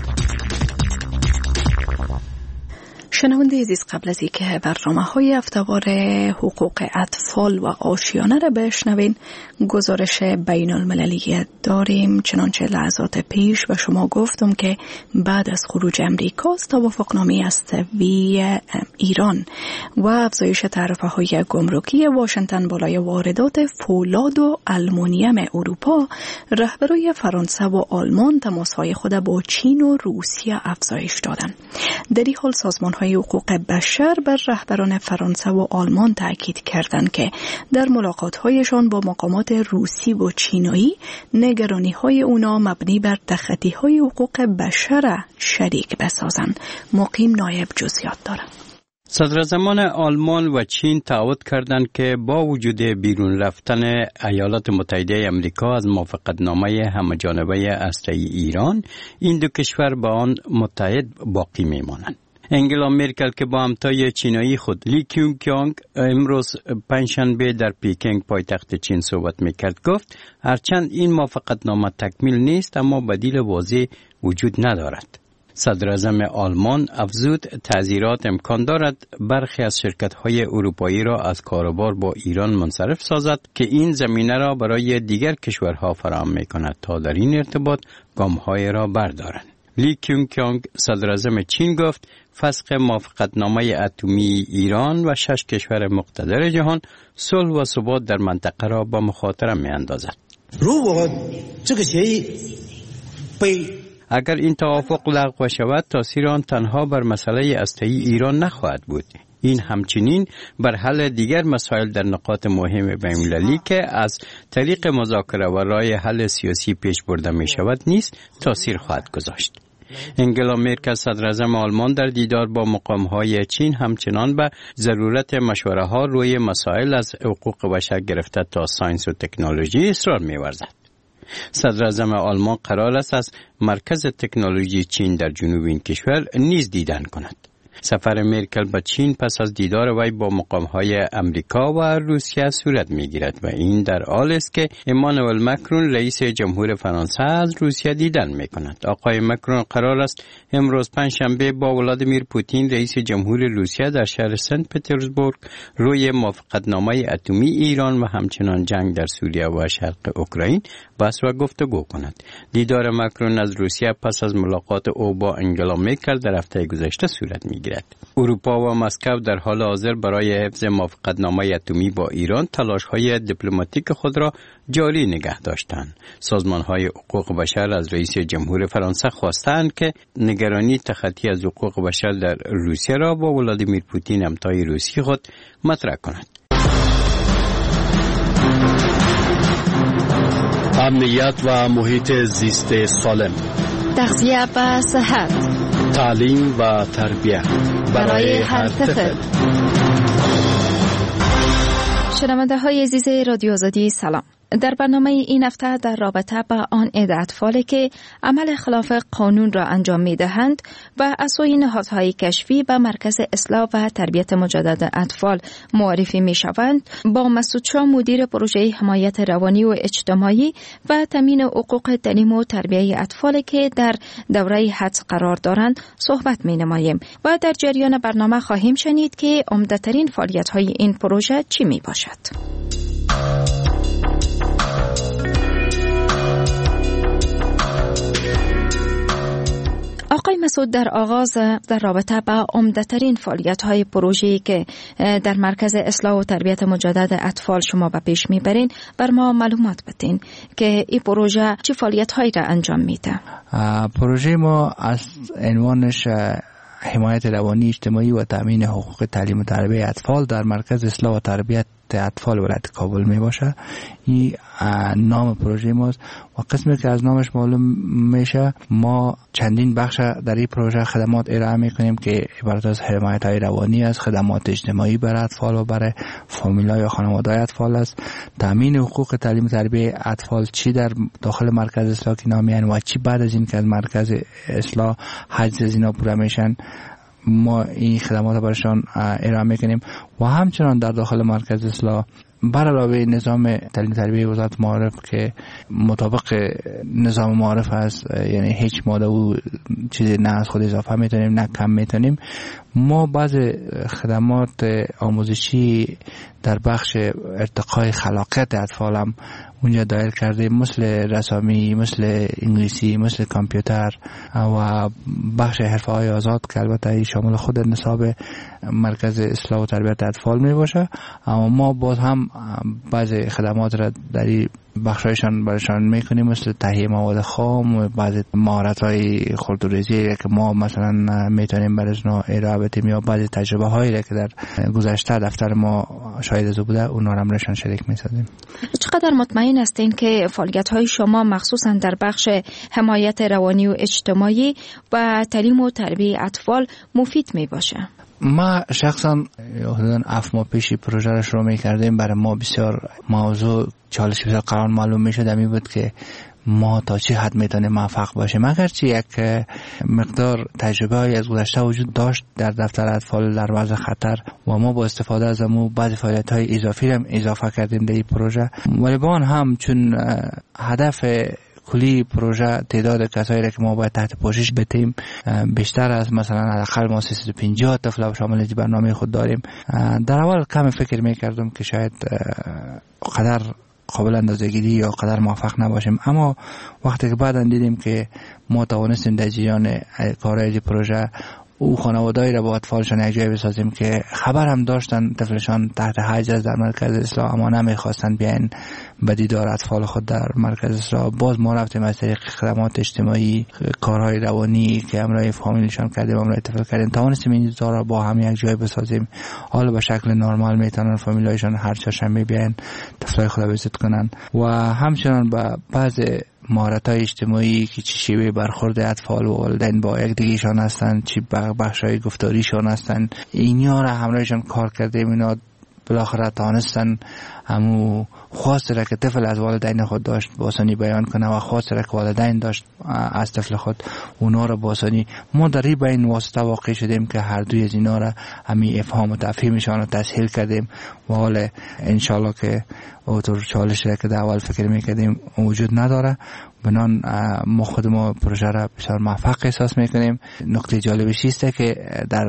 شنونده عزیز، قبل از اینکه برنامه‌های هفته‌وار حقوق اطفال و آشیانه را بشنوین، گزارش بین المللی داریم. چنانچه لحظات پیش به شما گفتم که بعد از خروج امریکا از توافقنامه هسته‌ای ایران و افزایش تعرفه‌های گمرکی واشنگتن بالای واردات فولاد و آلومینیوم اروپا، رهبران فرانسه و آلمان تماس‌های خود با چین و روسیه افزایش دادند. در این حال سازمان‌های حقوق بشر بر رهبران فرانسه و آلمان تاکید کردند که در ملاقات‌هایشان با مقامات روسی و چینی نگرانی‌های اونا مبنی بر تخطی‌های حقوق بشر شریک بسازند. مقیم نایب جزئیات دارد. صدراعظمان آلمان و چین تعهد کردند که با وجود بیرون رفتن ایالات متحده آمریکا از موافقتنامه همه‌جانبه هسته‌ای ایران، این دو کشور با آن متحد باقی میمانند. انگلا مرکل که با همتای چینایی خود لی کیونگ کیانگ امروز پنجشنبه در پیکنگ پایتخت چین صحبت میکرد، گفت هرچند این موافقتنامه تکمیل نیست اما بدیل واضح وجود ندارد. صدراعظم آلمان افزود تعزیرات امکان دارد برخی از شرکت‌های اروپایی را از کاروبار با ایران منصرف سازد که این زمینه را برای دیگر کشورها فراهم می‌کند تا در این ارتباط گام‌های را بردارند. لی کیونگ کیانگ صدراعظم چین گفت فسخ موافقتنامه اتمی ایران و شش کشور مقتدر جهان صلح و ثبات در منطقه را به مخاطره می‌اندازد. اگر این توافق لغو شود، تاثیر آن تنها بر مسئله هسته‌ای ایران نخواهد بود. این همچنین بر حل دیگر مسائل در نقاط مهم بین‌المللی که از طریق مذاکره و راه حل سیاسی پیش برده می شود نیز تاثیر خواهد گذاشت. انگلا مرکل صدراعظم آلمان در دیدار با مقام‌های چین همچنان به ضرورت مشوره‌ها روی مسائل از حقوق بشر گرفته تا ساینس و تکنولوژی اصرار می‌ورزد. صدراعظم آلمان قرار است از مرکز تکنولوژی چین در جنوب این کشور نیز دیدن کند. سفر مرکل به چین پس از دیدار وی با مقام‌های امریکا و روسیه صورت می‌گیرد و این در حال است که امانوئل مکرون رئیس جمهور فرانسه از روسیه دیدن می‌کند. آقای مکرون قرار است امروز پنجشنبه با ولادیمیر پوتین رئیس جمهور روسیه در شهر سنت پترزبورگ روی موافقتنامه اتمی ایران و همچنان جنگ در سوریه و شرق اوکراین بحث و گفتگو کند. دیدار مکرون از روسیه پس از ملاقات او با انگلا مرکل در هفته گذشته صورت می‌گیرد. اروپا و مسکو در حال حاضر برای حفظ موافقتنامه اتمی با ایران تلاش‌های دیپلماتیک خود را جاری نگه داشتند. سازمان‌های حقوق بشر از رئیس جمهور فرانسه خواستند که نگرانی تخطی از حقوق بشر در روسیه را با ولادیمیر پوتین همتای روسی خود مطرح کند. امنیت و محیط زیست سالم، تغذیه و صحت، تعلیم و تربیت برای هر طفل. شنونده های عزیز رادیو آزادی سلام. در برنامه این هفته در رابطه با آن عده اطفالی که عمل خلاف قانون را انجام می دهند و از سوی نهادهای کشفی به مرکز اصلاح و تربیت مجدد اطفال معرفی می شوند، با مسعود شاه مدیر پروژه حمایت روانی و اجتماعی و تامین حقوق تعلیم و تربیت اطفالی که در دوره حدس قرار دارند صحبت می نماییم و در جریان برنامه خواهیم شنید که عمده‌ترین فعالیت های این پروژه چی می باشد. آقای مسعود، در آغاز در رابطه با عمده‌ترین فعالیت‌های پروژه‌ای که در مرکز اصلاح و تربیت مجدد اطفال شما به پیش می‌برین بر ما معلومات بدین که این پروژه چه فعالیت‌هایی را انجام میده؟ پروژه ما از عنوانش حمایت روانی اجتماعی و تامین حقوق تعلیم و تربیت اطفال در مرکز اصلاح و تربیت اطفال ولایت کابل می باشه. این نام پروژه ماست و قسمی که از نامش معلوم میشه ما چندین بخش در این پروژه خدمات ارائه میکنیم که عبارت از حمایت های روانی است، خدمات اجتماعی برای اطفال و برای فامیل‌ها یا خانواده‌های اطفال است، تامین حقوق تعلیم و تربیت اطفال چی در داخل مرکز اصلاح که نامیان و چی بعد از این که از مرکز اصلاح حجز از اینا پوره میشن ما این خدمات برشان ارائه میکنیم و همچنان در داخل مرکز اصلاح بر علاوه نظام تعلیم تربیت وزارت معارف که مطابق نظام معارف است، یعنی هیچ ماده و چیزی نه از خود اضافه میتونیم نه کم میتونیم، ما بعض خدمات آموزشی در بخش ارتقای خلاقیت اطفال هم اونجا دایر کرده، مثل رسامی، مثل انگلیسی، مثل کامپیوتر و بخش حرفه های آزاد که البته شامل خود نصاب مرکز اصلاح و تربیت اطفال می باشه، اما ما باز هم بعضی خدمات را در بخشایشان برشان میکنیم، مثل تهیه مواد خام و بعضی مهارت‌های خودروزی که ما مثلا میتونیم برای اونا ارائه بدیم، یا بعضی تجربه هایی که در گذشته دفتر ما شاهد از بوده اونا را همراهشان شریک میسازیم. چقدر مطمئن هستین که فعالیت‌های شما مخصوصا در بخش حمایت روانی و اجتماعی و تعلیم و تربیت اطفال مفید می باشه؟ ما شخصا حدوداً هفت ماه پیشی پروژه را شروع می‌کردیم. برای ما بسیار موضوع چالش بسیار قرار معلوم می‌شد، امی بود که ما تا چه حد میتونیم موفق باشیم. اگرچه یک مقدار تجربه های از گذشته وجود داشت در دفتر اطفال در وضع خطر و ما با استفاده از امو بعضی فعالیت های اضافی را اضافه کردیم در این پروژه، ولی با آن هم چون هدف کلی پروژه تعداد کسایی را که ما باید تحت پوشش بدیم بیشتر از مثلا حداقل ما سیصد و پنجاه طفل شامل برنامه خود داریم، در اول کم فکر میکردم که شاید قدر قابل اندازه‌گیری یا قدر موفق نباشیم، اما وقتی که بعداً دیدیم که ما توانستیم در جریان کارهای پروژه او خانواده‌ای را با اطفالشان یک جای بسازیم که خبر هم داشتن طفلشان تحت حجر در مرکز اصلاح اما نمیخواستن بیاین به دیدار اطفال خود در مرکز اصلاح. باز ما رفتیم از طریق خدمات اجتماعی، کارهای روانی که همراه فامیلشان کردیم، همراه طفل کردیم، توانستیم این دیدار را با هم یک جای بسازیم. حالا به شکل نرمال میتونن فامیلایشان هر چهارشنبه بیاین طفلای خود ویزیت کنن و همچنان به بعض مهارت‌های اجتماعی که چی شیوه برخورد اطفال و والدین با یکدیگه‌شان هستن، چی بخشای گفتاریشان هستن، اینیا را همراهشان کار کردیم. اینا بالاخره توانستن همو خواست را که طفل از والدین خود داشت با آسانی بیان کنه و خواست را که والدین داشت از طفل خود اونا را با آسانی. ما در این بین واسطه واقع شدیم که هر دوی از اینا را همی افهام و تفهیمشان را تسهیل کردیم و حالا انشالله که اوتور چالش را که در اول فکر میکردیم وجود نداره. بنان ما خود ما پروژه را بسیار موفق احساس میکنیم. نکته جالبش است که در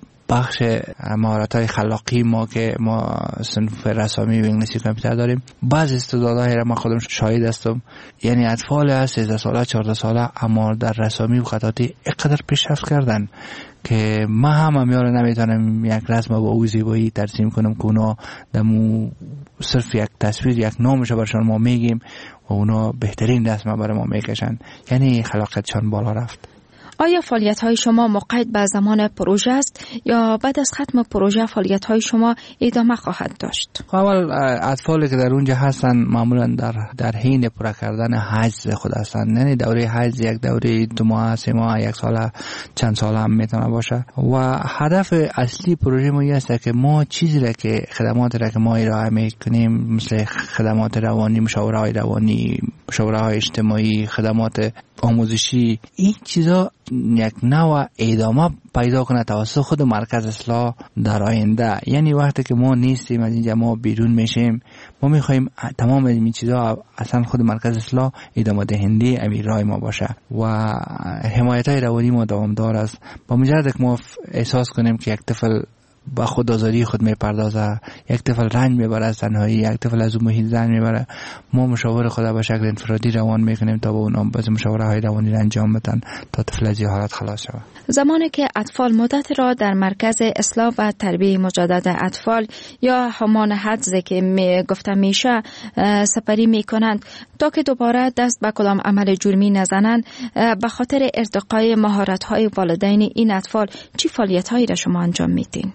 بخش مهارت‌های خلاقی ما که ما صنف رسامی و انگلیسی کامپیوتر داریم، بعضی استعدادهای را من خودم شاهد هستم، یعنی اطفال از سیزده ساله چهارده ساله اما در رسامی و خطاطی اینقدر پیشرفت کردن که ما هم همیاره نمیتونم یک رسم با او زیبایی ترسیم کنم که اونا دمو صرف یک تصویر یک نامش برشان ما میگیم و اونا بهترین رسم برای ما میکشن، یعنی خلاقیتشان بالا رفت. آیا فعالیت‌های شما مقید به زمان پروژه است یا بعد از ختم پروژه فعالیت‌های شما ادامه خواهد داشت؟ اول اطفالی که در اونجا هستن معمولا در در حین پر کردن حجز خود هستن، یعنی دوره حجز یک دوره دو ماه، سه ماه، یک سال، چند سال هم میتونه باشه و هدف اصلی پروژه ما است که ما چیزی را که خدمات را که ما ارائه میکنیم مثل خدمات روانی، مشاوره روانی، مشاوره اجتماعی، خدمات آموزشی، این چیزا یک نوع ادامه پیدا کنه توسط خود مرکز اصلاح در آینده. یعنی وقتی که ما نیستیم از اینجا ما بیرون میشیم، ما میخوایم تمام این چیزا اصلا خود مرکز اصلاح ادامه دهنده امیر رای ما باشه و حمایت های روانی ما دوامدار است. با مجرد که ما احساس کنیم که یک طفل با خود آزادی خود میپردازه، یک طفل رنج میبره از تنهایی، یک طفل از اون محیط زن میبره، ما مشاور خود به شکل انفرادی روان میکنیم تا با اونا بعضی مشاوره های روانی را انجام بدن تا طفل از این حالت خلاص شود. زمانی که اطفال مدت را در مرکز اصلاح و تربیت مجدد اطفال یا همان حجز که می گفته میشه سپری میکنند تا که دوباره دست به کدام عمل جرمی نزنند، به خاطر ارتقای مهارت های والدین این اطفال چی فعالیت هایی را شما انجام میدین؟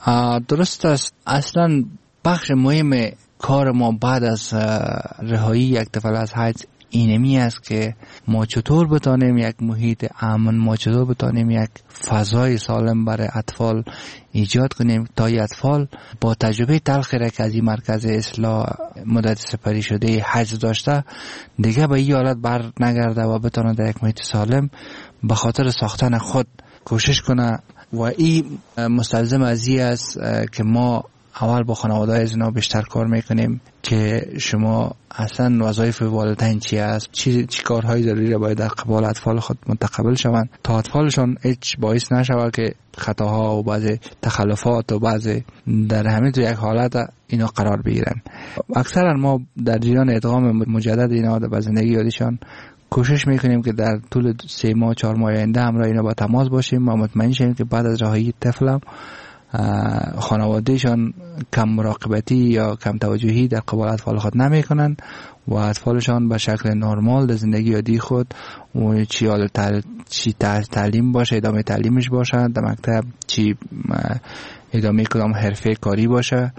درست است. اصلا بخش مهم کار ما بعد از رهایی یک طفل از حجز اینمی است که ما چطور بتانیم یک محیط امن، ما چطور بتانیم یک فضای سالم برای اطفال ایجاد کنیم تا این اطفال با تجربه تلخی را که از این مرکز اصلاح مدت سپری شده حجز داشته دیگه به این حالت بر نگرده و بتانه در یک محیط سالم به خاطر ساختن خود کوشش کنه. و این مستلزم از این است که ما اول با خانواده از اینا بیشتر کار میکنیم که شما اصلا وظایف والدین چی است، چی, چی کارهای ضروری را باید در قبال اطفال خود متقبل شوند تا اطفالشان هیچ باعث نشود که خطاها و بعضی تخلفات و بعضی در همین تو یک حالت اینا قرار بگیرن. اکثرا ما در جریان ادغام مجدد اینا به زندگی یادشان کوشش میکنیم که در طول سه ماه چهار ماه آینده همراه اینا با تماس باشیم و مطمئن شیم که بعد از رهایی طفلم خانوادهشان کم مراقبتی یا کم توجهی در قبال اطفال خود نمی کنند و اطفالشان به شکل نرمال در زندگی عادی خود و چی حال تل... چی تعلیم باشه، ادامه تعلیمش باشه در مکتب، چی ادامه کدام حرفه کاری باشه،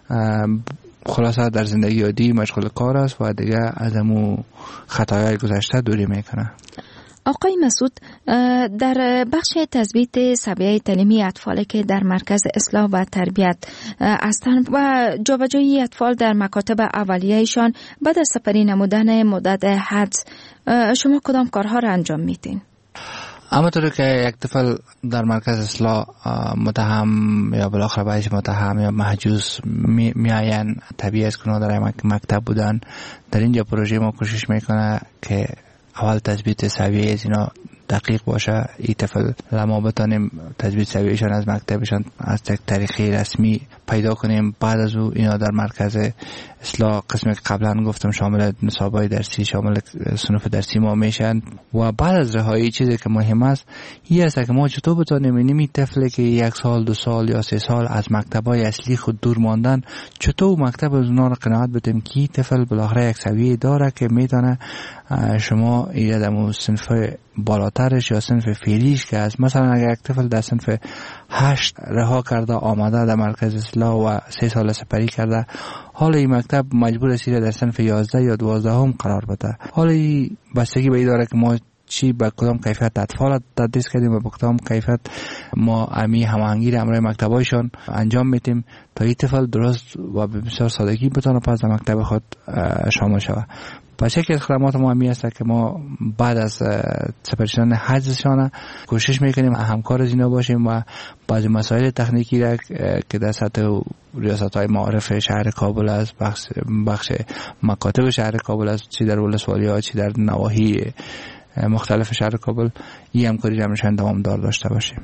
خلاصه در زندگی عادی مشغول کار است و دیگه از امو خطاهای گذشته دوری میکنه. آقای مسعود، در بخش تثبیت سویه تعلیمی اطفال که در مرکز اصلاح و تربیت هستند و جابجایی اطفال در مکاتب اولیه‌شان بعد از سپری نمودن مدت حبس، شما کدام کارها را انجام میدین؟ اما طوری که یک طفل در مرکز اصلاح متهم یا بالاخره بعدش متهم یا محجوز میآین، طبیعی است که اونا در مکتب بودن. در اینجا پروژه ما کوشش میکنه که اول تثبیت سویه از اینا دقیق باشه. این طفل لما بتانیم تثبیت سویهشان از مکتبشان از یک طریقی رسمی پیدا کنیم. بعد از او اینا در مرکز اصلاح قسمی که قبلا گفتم شامل نصابای درسی، شامل صنوف درسی ما میشن و بعد از رهایی چیزی که مهم است این است که ما چطور بتانیم این طفلی که یک سال دو سال یا سه سال از مکتبای اصلی خود دور ماندن، چطور مکتب از اونا رو قناعت بدیم که این طفل بالاخره یک سویه داره که میتونه شما ایده در صنف بالاترش یا صنف فعلیش که از مثلا اگر یک طفل در صنف هشت رها کرده آمده در مرکز اصلاح و سه سال سپری کرده، حالا این مکتب مجبور است در صنف یازده یا دوازده هم قرار بده. حالا این بستگی به این داره که ما چی به کدام کیفیت اطفال تدریس کردیم و به کدام کیفیت ما امی هماهنگی را امروی مکتبایشان انجام میدیم تا این طفل درست و به بسیار سادگی بتونه پس در مکتب خود شامل شود. پس یکی از خدمات ما همی است که ما بعد از سپری شدن حجزشان کوشش میکنیم همکار از اینا باشیم و بعضی مسائل تکنیکی را که در سطح ریاست های معارف شهر کابل است، بخش, بخش مکاتب شهر کابل است، چی در ولسوالی ها چی در نواحی مختلف شهر کابل، این همکاری را میشن دوامدار داشته باشیم.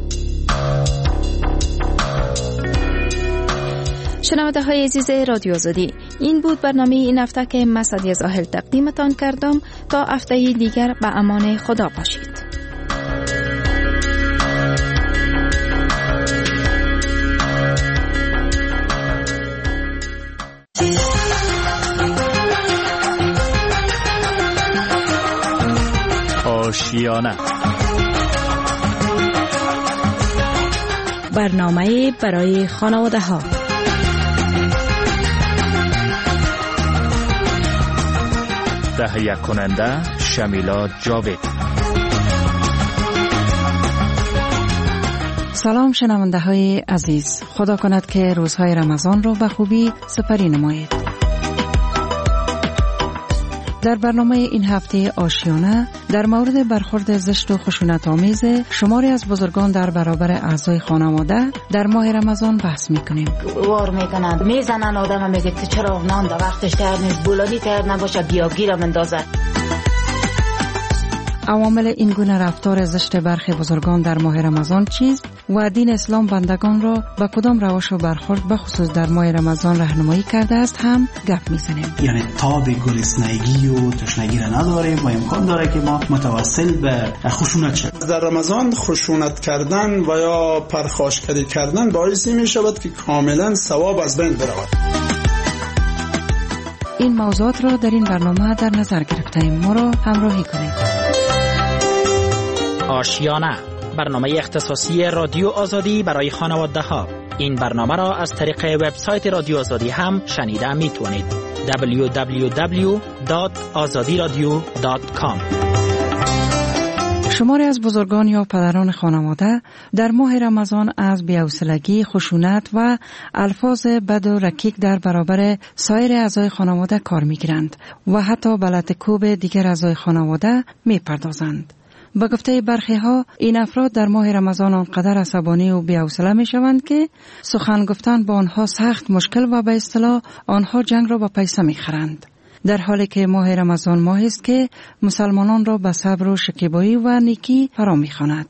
شنونده های عزیز رادیو آزادی، این بود برنامه این هفته که من سعدیه زاهل تقدیمتان کردم. تا هفته دیگر به امان خدا باشید. آشیانه، برنامه برای خانواده ها. تهیه کننده شمیلا جاوید. سلام شنونده های عزیز، خدا کند که روزهای رمضان رو به خوبی سپری نمایید. در برنامه این هفته آشیانه در مورد برخورد زشت و خشونت آمیز شماری از بزرگان در برابر اعضای خانواده در ماه رمضان بحث میکنیم. وار میکنند، میزنن آدم، میگه تو چرا نان در وقتش تیار نیست، بولانی تیار نباشه بیا گیرم اندازه. عوامل این گونه رفتار زشت برخی بزرگان در ماه رمضان چیست و دین اسلام بندگان را به کدام روش و برخورد به خصوص در ماه رمضان راهنمایی کرده است هم گپ میزنیم. یعنی تاب گرسنگی و تشنگی را نداریم و امکان داره که ما متوسل به خشونت شد. در رمضان خشونت کردن و یا پرخاشگری کردن باعث می شود که کاملا ثواب از بین برود. این موضوعات را در این برنامه در نظر گرفتیم. ما را همراهی کنید. آشیانه، برنامه اختصاصی رادیو آزادی برای خانواده ها. این برنامه را از طریق وبسایت رادیو آزادی هم شنیده می توانید. دبلیو دبلیو دبلیو دات آزادی رادیو دات کام. شماری از بزرگان یا پدران خانواده در ماه رمضان از بی‌حوصلگی، خشونت و الفاظ بد و رکیک در برابر سایر اعضای خانواده کار می‌گیرند و حتی به لط‌وکوب دیگر اعضای خانواده می‌پردازند. با گفته برخی ها این افراد در ماه رمضان آنقدر عصبانی و بی‌حوصله می‌شوند که سخن گفتن با آنها سخت مشکل و به اصطلاح آنها جنگ را با پیسه می‌خرند. در حالی که ماه رمضان ماهی است که مسلمانان را به صبر و شکیبایی و نیکی فرا می‌خواند.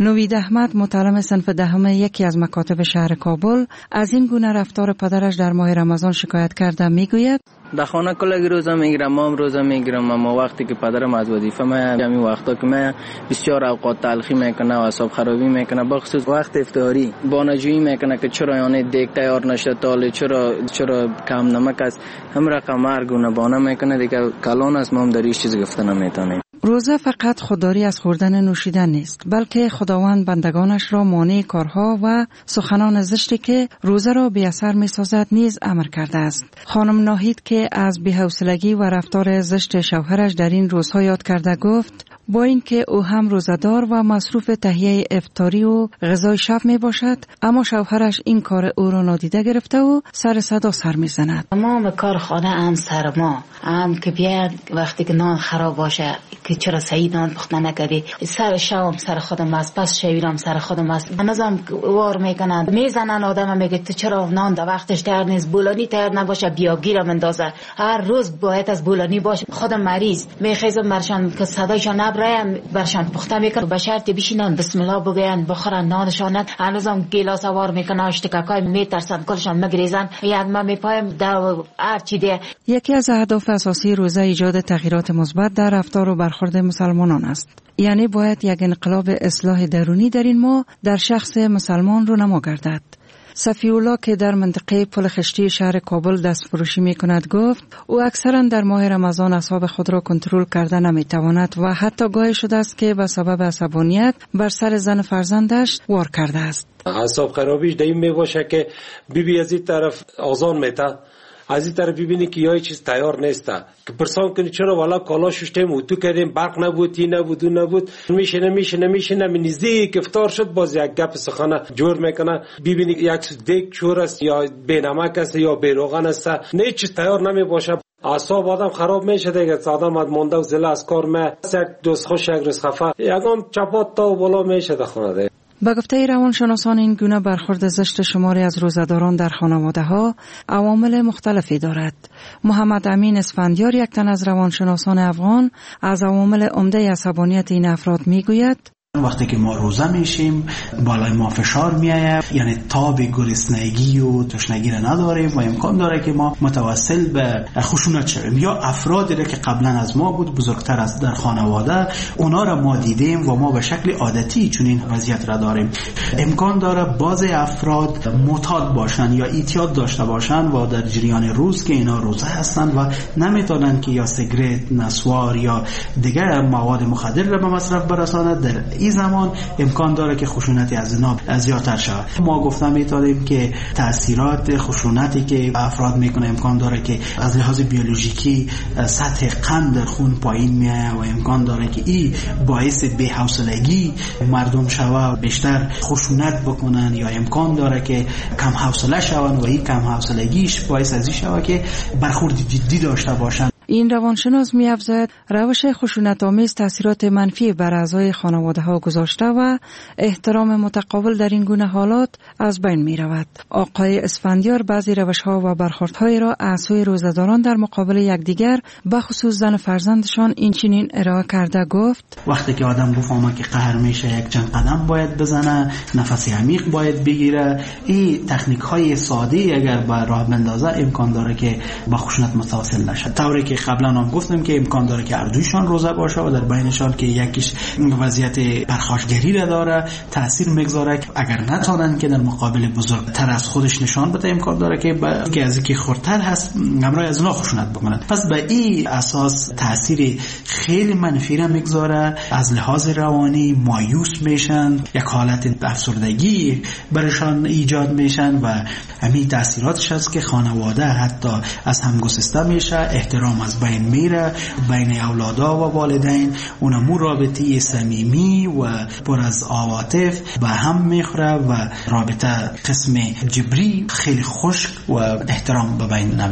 نوید احمد متعلم صنف دهم یکی از مکاتب شهر کابل از این گونه رفتار پدرش در ماه رمضان شکایت کرده میگوید در خانه کلگی روزه میگیرم، مام روزه میگیرم، اما وقتی که پدرم از وظیفه میاد همین وقتا که من بسیار اوقات تلخی میکنه و اعصاب خرابی میکنه، بخصوص وقت افطاری بانجویی میکنه که چرا یعنی دیگ تیار نشده، تاله چرا چرا کم نمک است، هم رقم مرگونه بانه میکنه دیگه کلان است. ما هم در این چیز گفته نمیتونیم. روزه فقط خودداری از خوردن نوشیدن نیست، بلکه خداوند بندگانش را مانع کارها و سخنان زشتی که روزه را بی اثر می سازد نیز امر کرده است. خانم ناهید که از بی‌حوصلگی و رفتار زشت شوهرش در این روزها یاد کرده گفت با اینکه او هم روزه‌دار و مصروف تهیه افطاری و غذای شب می باشد، اما شوهرش این کار او را نادیده گرفته و سر صدا سر می زند. تمام کار خانه هم سر ما، هم که بیاد وقتی که نان خراب باشه که چرا سعید نان پخته نکردی، سر شام سر خودم است، پس شویرم سر خودم است. هنوزم وار میکنن، میزنن آدم، میگه تو چرا نان در وقتش تیار نیست، بولانی تیار نباشه بیا گیرم اندازه. هر روز باید از بولانی باشه. خودم مریض میخیزم برشان که صدایشان نبرایم برشان پخته میکنم، به شرط بشینن بسم الله بگوین بخورن نانشان. هنوزم گیلاس وار میکنن، اشتکاکای میترسن کلشان مگریزن، یاد ما میپایم دو هر چی ده. یکی از اهداف اساسی روزه ایجاد تغییرات مثبت در رفتار و برخورد مسلمانان است. یعنی باید یک انقلاب اصلاح درونی در این ماه در شخص مسلمان رونما گردد. صفی الله که در منطقه پل خشتی شهر کابل دست فروشی می کند گفت او اکثرا در ماه رمضان اعصاب خود را کنترل کرده نمی تواند و حتی گاهی شده است که به سبب عصبانیت بر سر زن فرزندش وار کرده است. اعصاب خرابیش در این می باشه که بیبی از این طرف آزان میته، از این طرف ببینی که یه چیز تیار نیسته که پرسان کنی چرا والا کالا ششتیم و تو کردیم برق نبود تی نبود و نبود، میشینه میشینه میشینه نزدیک افطار شد باز یک گپ سخنه جور میکنه، ببینی یک دیگ چور است یا بی نمک است یا بی روغن است، نه چیز تیار نمی باشه. اعصاب آدم خراب میشه دیگه. آدم از مونده و زله از کار می یک دوست خوش یک روز خفه یکم چپات تا و بالا میشه در خانه دیگه. به گفته روانشناسان این گونه برخورد زشت شماری از روزه‌داران در خانواده‌ها عوامل مختلفی دارد. محمد امین اسفندیار یک تن از روانشناسان افغان از عوامل عمده عصبانیت این افراد میگوید وقتی که ما روزه میشیم بالای ما فشار میآید، یعنی تاب گرسنگی و تشنگی را نداریم و امکان داره که ما متوسل به خشونت شویم. یا افرادی را که قبلا از ما بود بزرگتر از در خانواده اونا را ما دیدیم و ما به شکل عادتی چنین وضعیت را داریم. امکان داره بعضی افراد معتاد باشن یا اعتیاد داشته باشن و در جریان روز که اینا روزه هستن و نمیتونن که یا سیگرت، نسوار یا دیگر مواد مخدر را به مصرف برسانند، در این زمان امکان داره که خشونتی از اینا زیادتر شود. ما گفتم میتونیم که تاثیرات خشونتی که افراد میکنه امکان داره که از لحاظ بیولوژیکی سطح قند در خون پایین میاد و امکان داره که این باعث بی‌حوصلگی مردم شود، بیشتر خشونت بکنن، یا امکان داره که کم حوصله شون و این کم حوصلگیش باعث از این شود که برخورد جدی داشته باشن. این روانشناس می‌افزاید روش خشونت‌آمیز تاثیرات منفی بر اعضای خانواده‌ها گذاشته و احترام متقابل در این گونه حالات از بین می‌رود. آقای اسفندیار بعضی روش‌ها و برخوردهای را از سوی روزه‌داران در مقابل یکدیگر به خصوص زن فرزندشان این چنین ارائه کرده گفت وقتی که آدم بفهمه که قهر میشه یک چند قدم باید بزنه، نفس عمیق باید بگیره، این تکنیک‌های ساده اگر به راه بندازه امکان داره که با خشونت متواصل نشه. طوری که قبلا هم گفتم که امکان داره که اردویشان روزه باشه و در بینشان که یکیش وضعیت پرخاشگری را داره تاثیر میگذاره، اگر نتونن که در مقابل بزرگتر از خودش نشان بده امکان داره که با که از اینکه خردتر هست همراه از اونها خشونت بکنن. پس به این اساس تاثیر خیلی منفی را میگذاره، از لحاظ روانی مایوس میشن، یک حالت افسردگی برشان ایجاد میشن و همین تاثیراتش است که خانواده حتی از هم گسسته میشه، احترام از بین میره بین اولادا و والدین، اونمو رابطه صمیمی و پر از عواطف به هم میخوره و رابطه قسم جبری خیلی خشک و احترام به بین نمیمونه.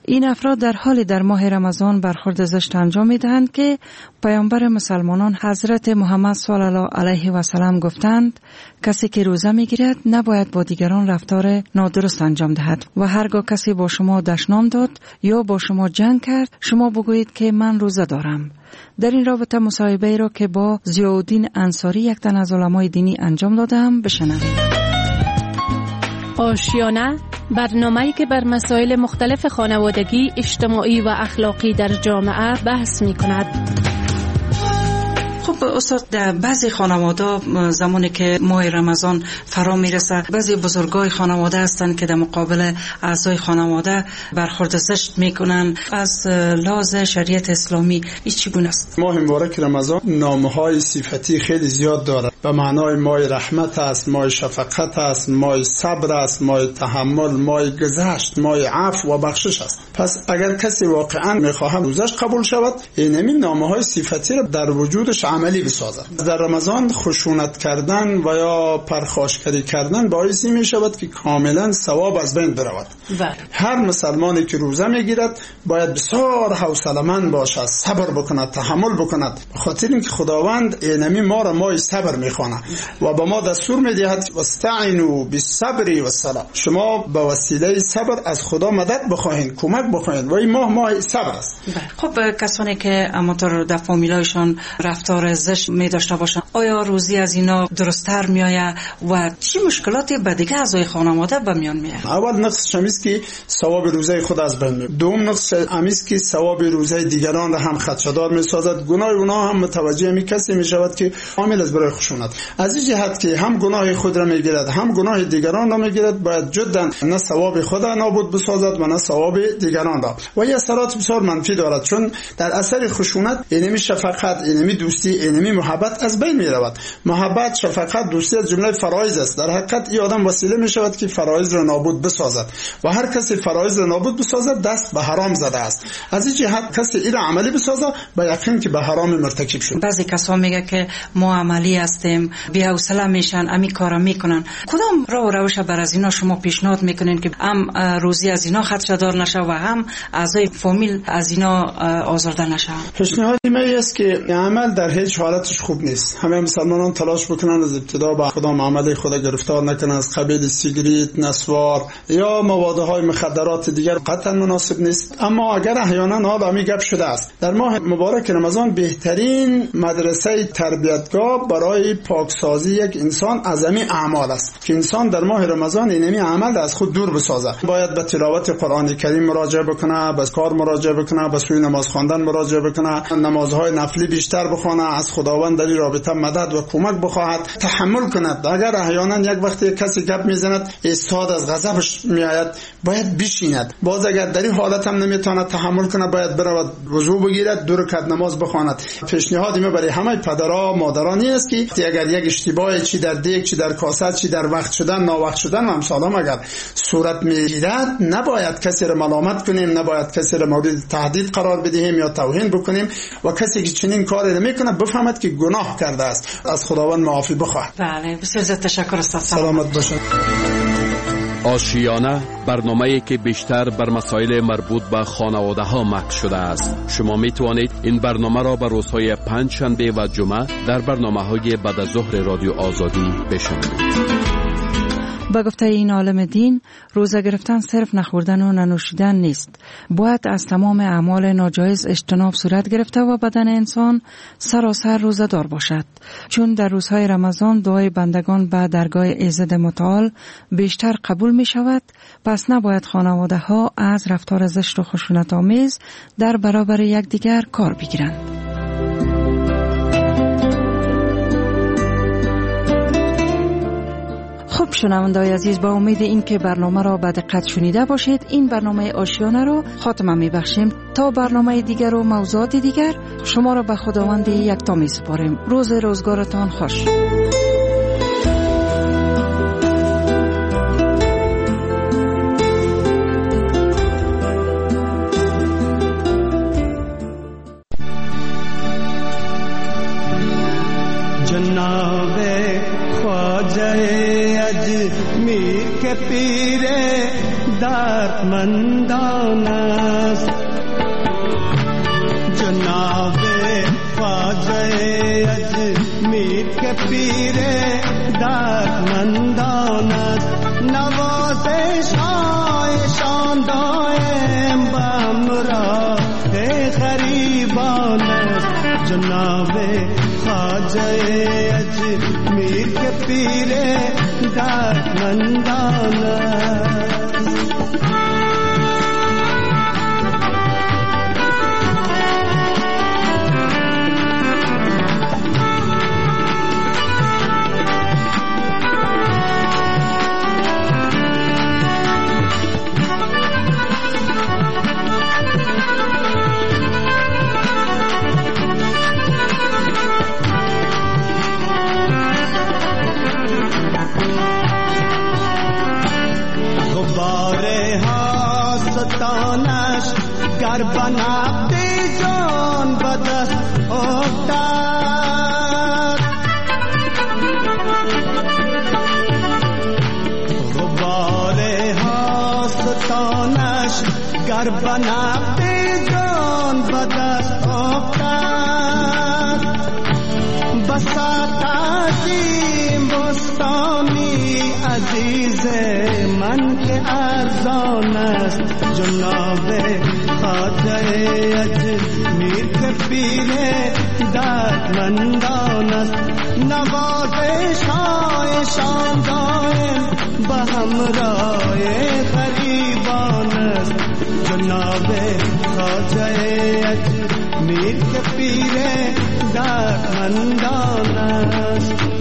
این افراد در حال در ماه رمضان برخورد زشت انجام می‌دهند که پیامبر مسلمانان حضرت محمد صلی الله علیه و سلم گفتند کسی که روزه می‌گیرد نباید با دیگران رفتار نادرست انجام دهد و هرگاه کسی با شما دشنام داد یا با شما جنگ کرد شما بگویید که من روزه دارم. در این رابطه مصاحبه‌ای را که با ضیاءالدین انصاری یک تن از علمای دینی انجام دادم بشنوید. آشیانه، برنامه‌ای که بر مسائل مختلف خانوادگی، اجتماعی و اخلاقی در جامعه بحث می‌کند. خب استاد، در بعضی خانواده زمانی که ماه رمضان فرا میرسه بعضی بزرگای خانواده هستند که در مقابل اعضای خانواده برخورد زشت میکنن. از لحاظ شریعت اسلامی این چگونه است؟ ماه مبارک رمضان نامهای صفتی خیلی زیاد داره. به معنای ماه رحمت است، ماه شفقت است، ماه صبر است، ماه تحمل، ماه گذشت، ماه عفو و بخشش است. پس اگر کسی واقعا میخواهد روزش قبول شود این نامهای صفتی را در وجودش عملی بسازد. در رمضان خشونت کردن و یا پرخاشگری کردن باعثی می شود که کاملا ثواب از بین برود. هر مسلمانی که روزه میگیرد باید بسیار حوصله‌مند باشد، صبر بکند، تحمل بکند، به خاطر اینکه خداوند اینمی ما را ماه صبر میخواند و به ما دستور میدهد واستعینوا بالصبر والصلاة. شما به وسیله صبر از خدا مدد بخواهید، کمک بخواهید و این ماه ماه صبر است. خب کسانی که اماتر در فامیلایشان رفتار زشت می داشته باشن آیا روزی از اینا درست‌تر میآید و چه مشکلاتی به دیگه اعضای خانواده به میان میاد؟ اول نقص شمیست که ثواب روزه خود از بین میره. دوم نقص امیست که ثواب روزه دیگران را هم خدشه‌دار میسازد. گناه اونها هم متوجه می کسی میشود که عامل از برای خشونت. از این جهت که هم گناه خود را میگیرد هم گناه دیگران را میگیرد باید جدا نه ثواب خود را نابود بسازد و نه ثواب دیگران را. و این اثرات بسیار منفی دارد چون در اثر خشونت اینمی شفقت، اینمی دوستی، اینمی محبت از بین می رود. محبت، شفقت، دوستی از جمله فرایض است. در حقیقت این آدم وسیله می شود که فرایض را نابود بسازد و هر کسی فرایض را نابود بسازد دست به حرام زده است. از این جهت کسی این را عملی بسازد به یقین که به حرام مرتکب شد. بعضی کسا میگه که ما عملی هستیم، بی‌حوصله میشن، امی کارا میکنن. کدام راه و روش بر از اینا شما پیشنهاد میکنین که هم روزی از اینا خدشه‌دار نشه و هم اعضای فامیل از اینا آزرده نشه؟ پیشنهاد می است که عمل در هیچ حالتش خوب نیست. همه مسلمانان تلاش بکنن از ابتدا با کدام عمل خود گرفتار نکنن. از قبیل سیگریت، نسوار یا موادهای مخدرات دیگر قطعا مناسب نیست. اما اگر احیانا آدمی گپ شده است در ماه مبارک رمضان بهترین مدرسه تربیتگاه برای پاکسازی یک انسان از همین اعمال است که انسان در ماه رمضان اینمی عمل از خود دور بسازه. باید به تلاوت قرآن کریم مراجعه بکنه، به اذکار مراجعه بکنه، به سوی نماز خواندن مراجعه بکنه، نمازهای نفلی بیشتر بخونه، از خداوند در این رابطه مدد و کمک بخواهد، تحمل کند. اگر احیانا یک وقتی کسی گپ میزند استاد از غضبش میآید باید بشیند. باز اگر در این حالت هم نمیتونه تحمل کنه باید برود وضو بگیرد، دو رکعت نماز بخواند. پیشنهاد ما برای همه پدرها مادرانی است که اگر یک اشتباه چی در دیگ چی در کاسه چی در وقت شدن ناوقت شدن و امثالام اگر صورت میگیرد نباید کسی را ملامت کنیم، نباید کسی را مورد تهدید قرار بدهیم یا توهین بکنیم و کسی که چنین کاری را میکنه بفهمد که گناه کرده است، از خداوند معافی بخواهد. بله بسیار زیاد تشکر استاد. سلامت باشید. آشیانه برنامه‌ای که بیشتر بر مسائل مربوط به خانواده ها مکس شده است. شما می توانید این برنامه را به روزهای پنج شنبه و جمعه در برنامه‌های بعد از ظهر رادیو آزادی بشنوید. با گفته این عالم دین روزه گرفتن صرف نخوردن و ننوشیدن نیست. باید از تمام اعمال ناجایز اجتناب صورت گرفته و بدن انسان سراسر روزه دار باشد. چون در روزهای رمضان دعای بندگان به درگاه ایزد متعال بیشتر قبول می شود، پس نباید خانواده ها از رفتار زشت و خشونت آمیز در برابر یکدیگر کار بگیرند. خب شنونده‌های عزیز، با امید این که برنامه را به دقت شنیده باشید این برنامه آشیانه را خاتمه می‌بخشیم. تا برنامه دیگر و موضوعات دیگر شما را به خداوند یکتا می‌سپاریم. روز روزگارتان خوش. جناب خواجه اجمیر کے پیر دردمند دردمندان است. جناب خواجه اجمیر که پیر دردمندان است. نوازش هایشان دائم به همراه غریبان است. جناب خواجه اجمیر که پیر دردمندان است. گر بنابدی جان بدست افتاد. غبار حاستانش گر بنابدی جان بدست افتاد. بساط عظیم بستانی عزیز من که ارزان است. جناب خواجه اجمیر که پیر دردمندان است. نوازش هایشان دائم به همراه غریبان است. جناب خواجه اجمیر که پیر دردمندان است.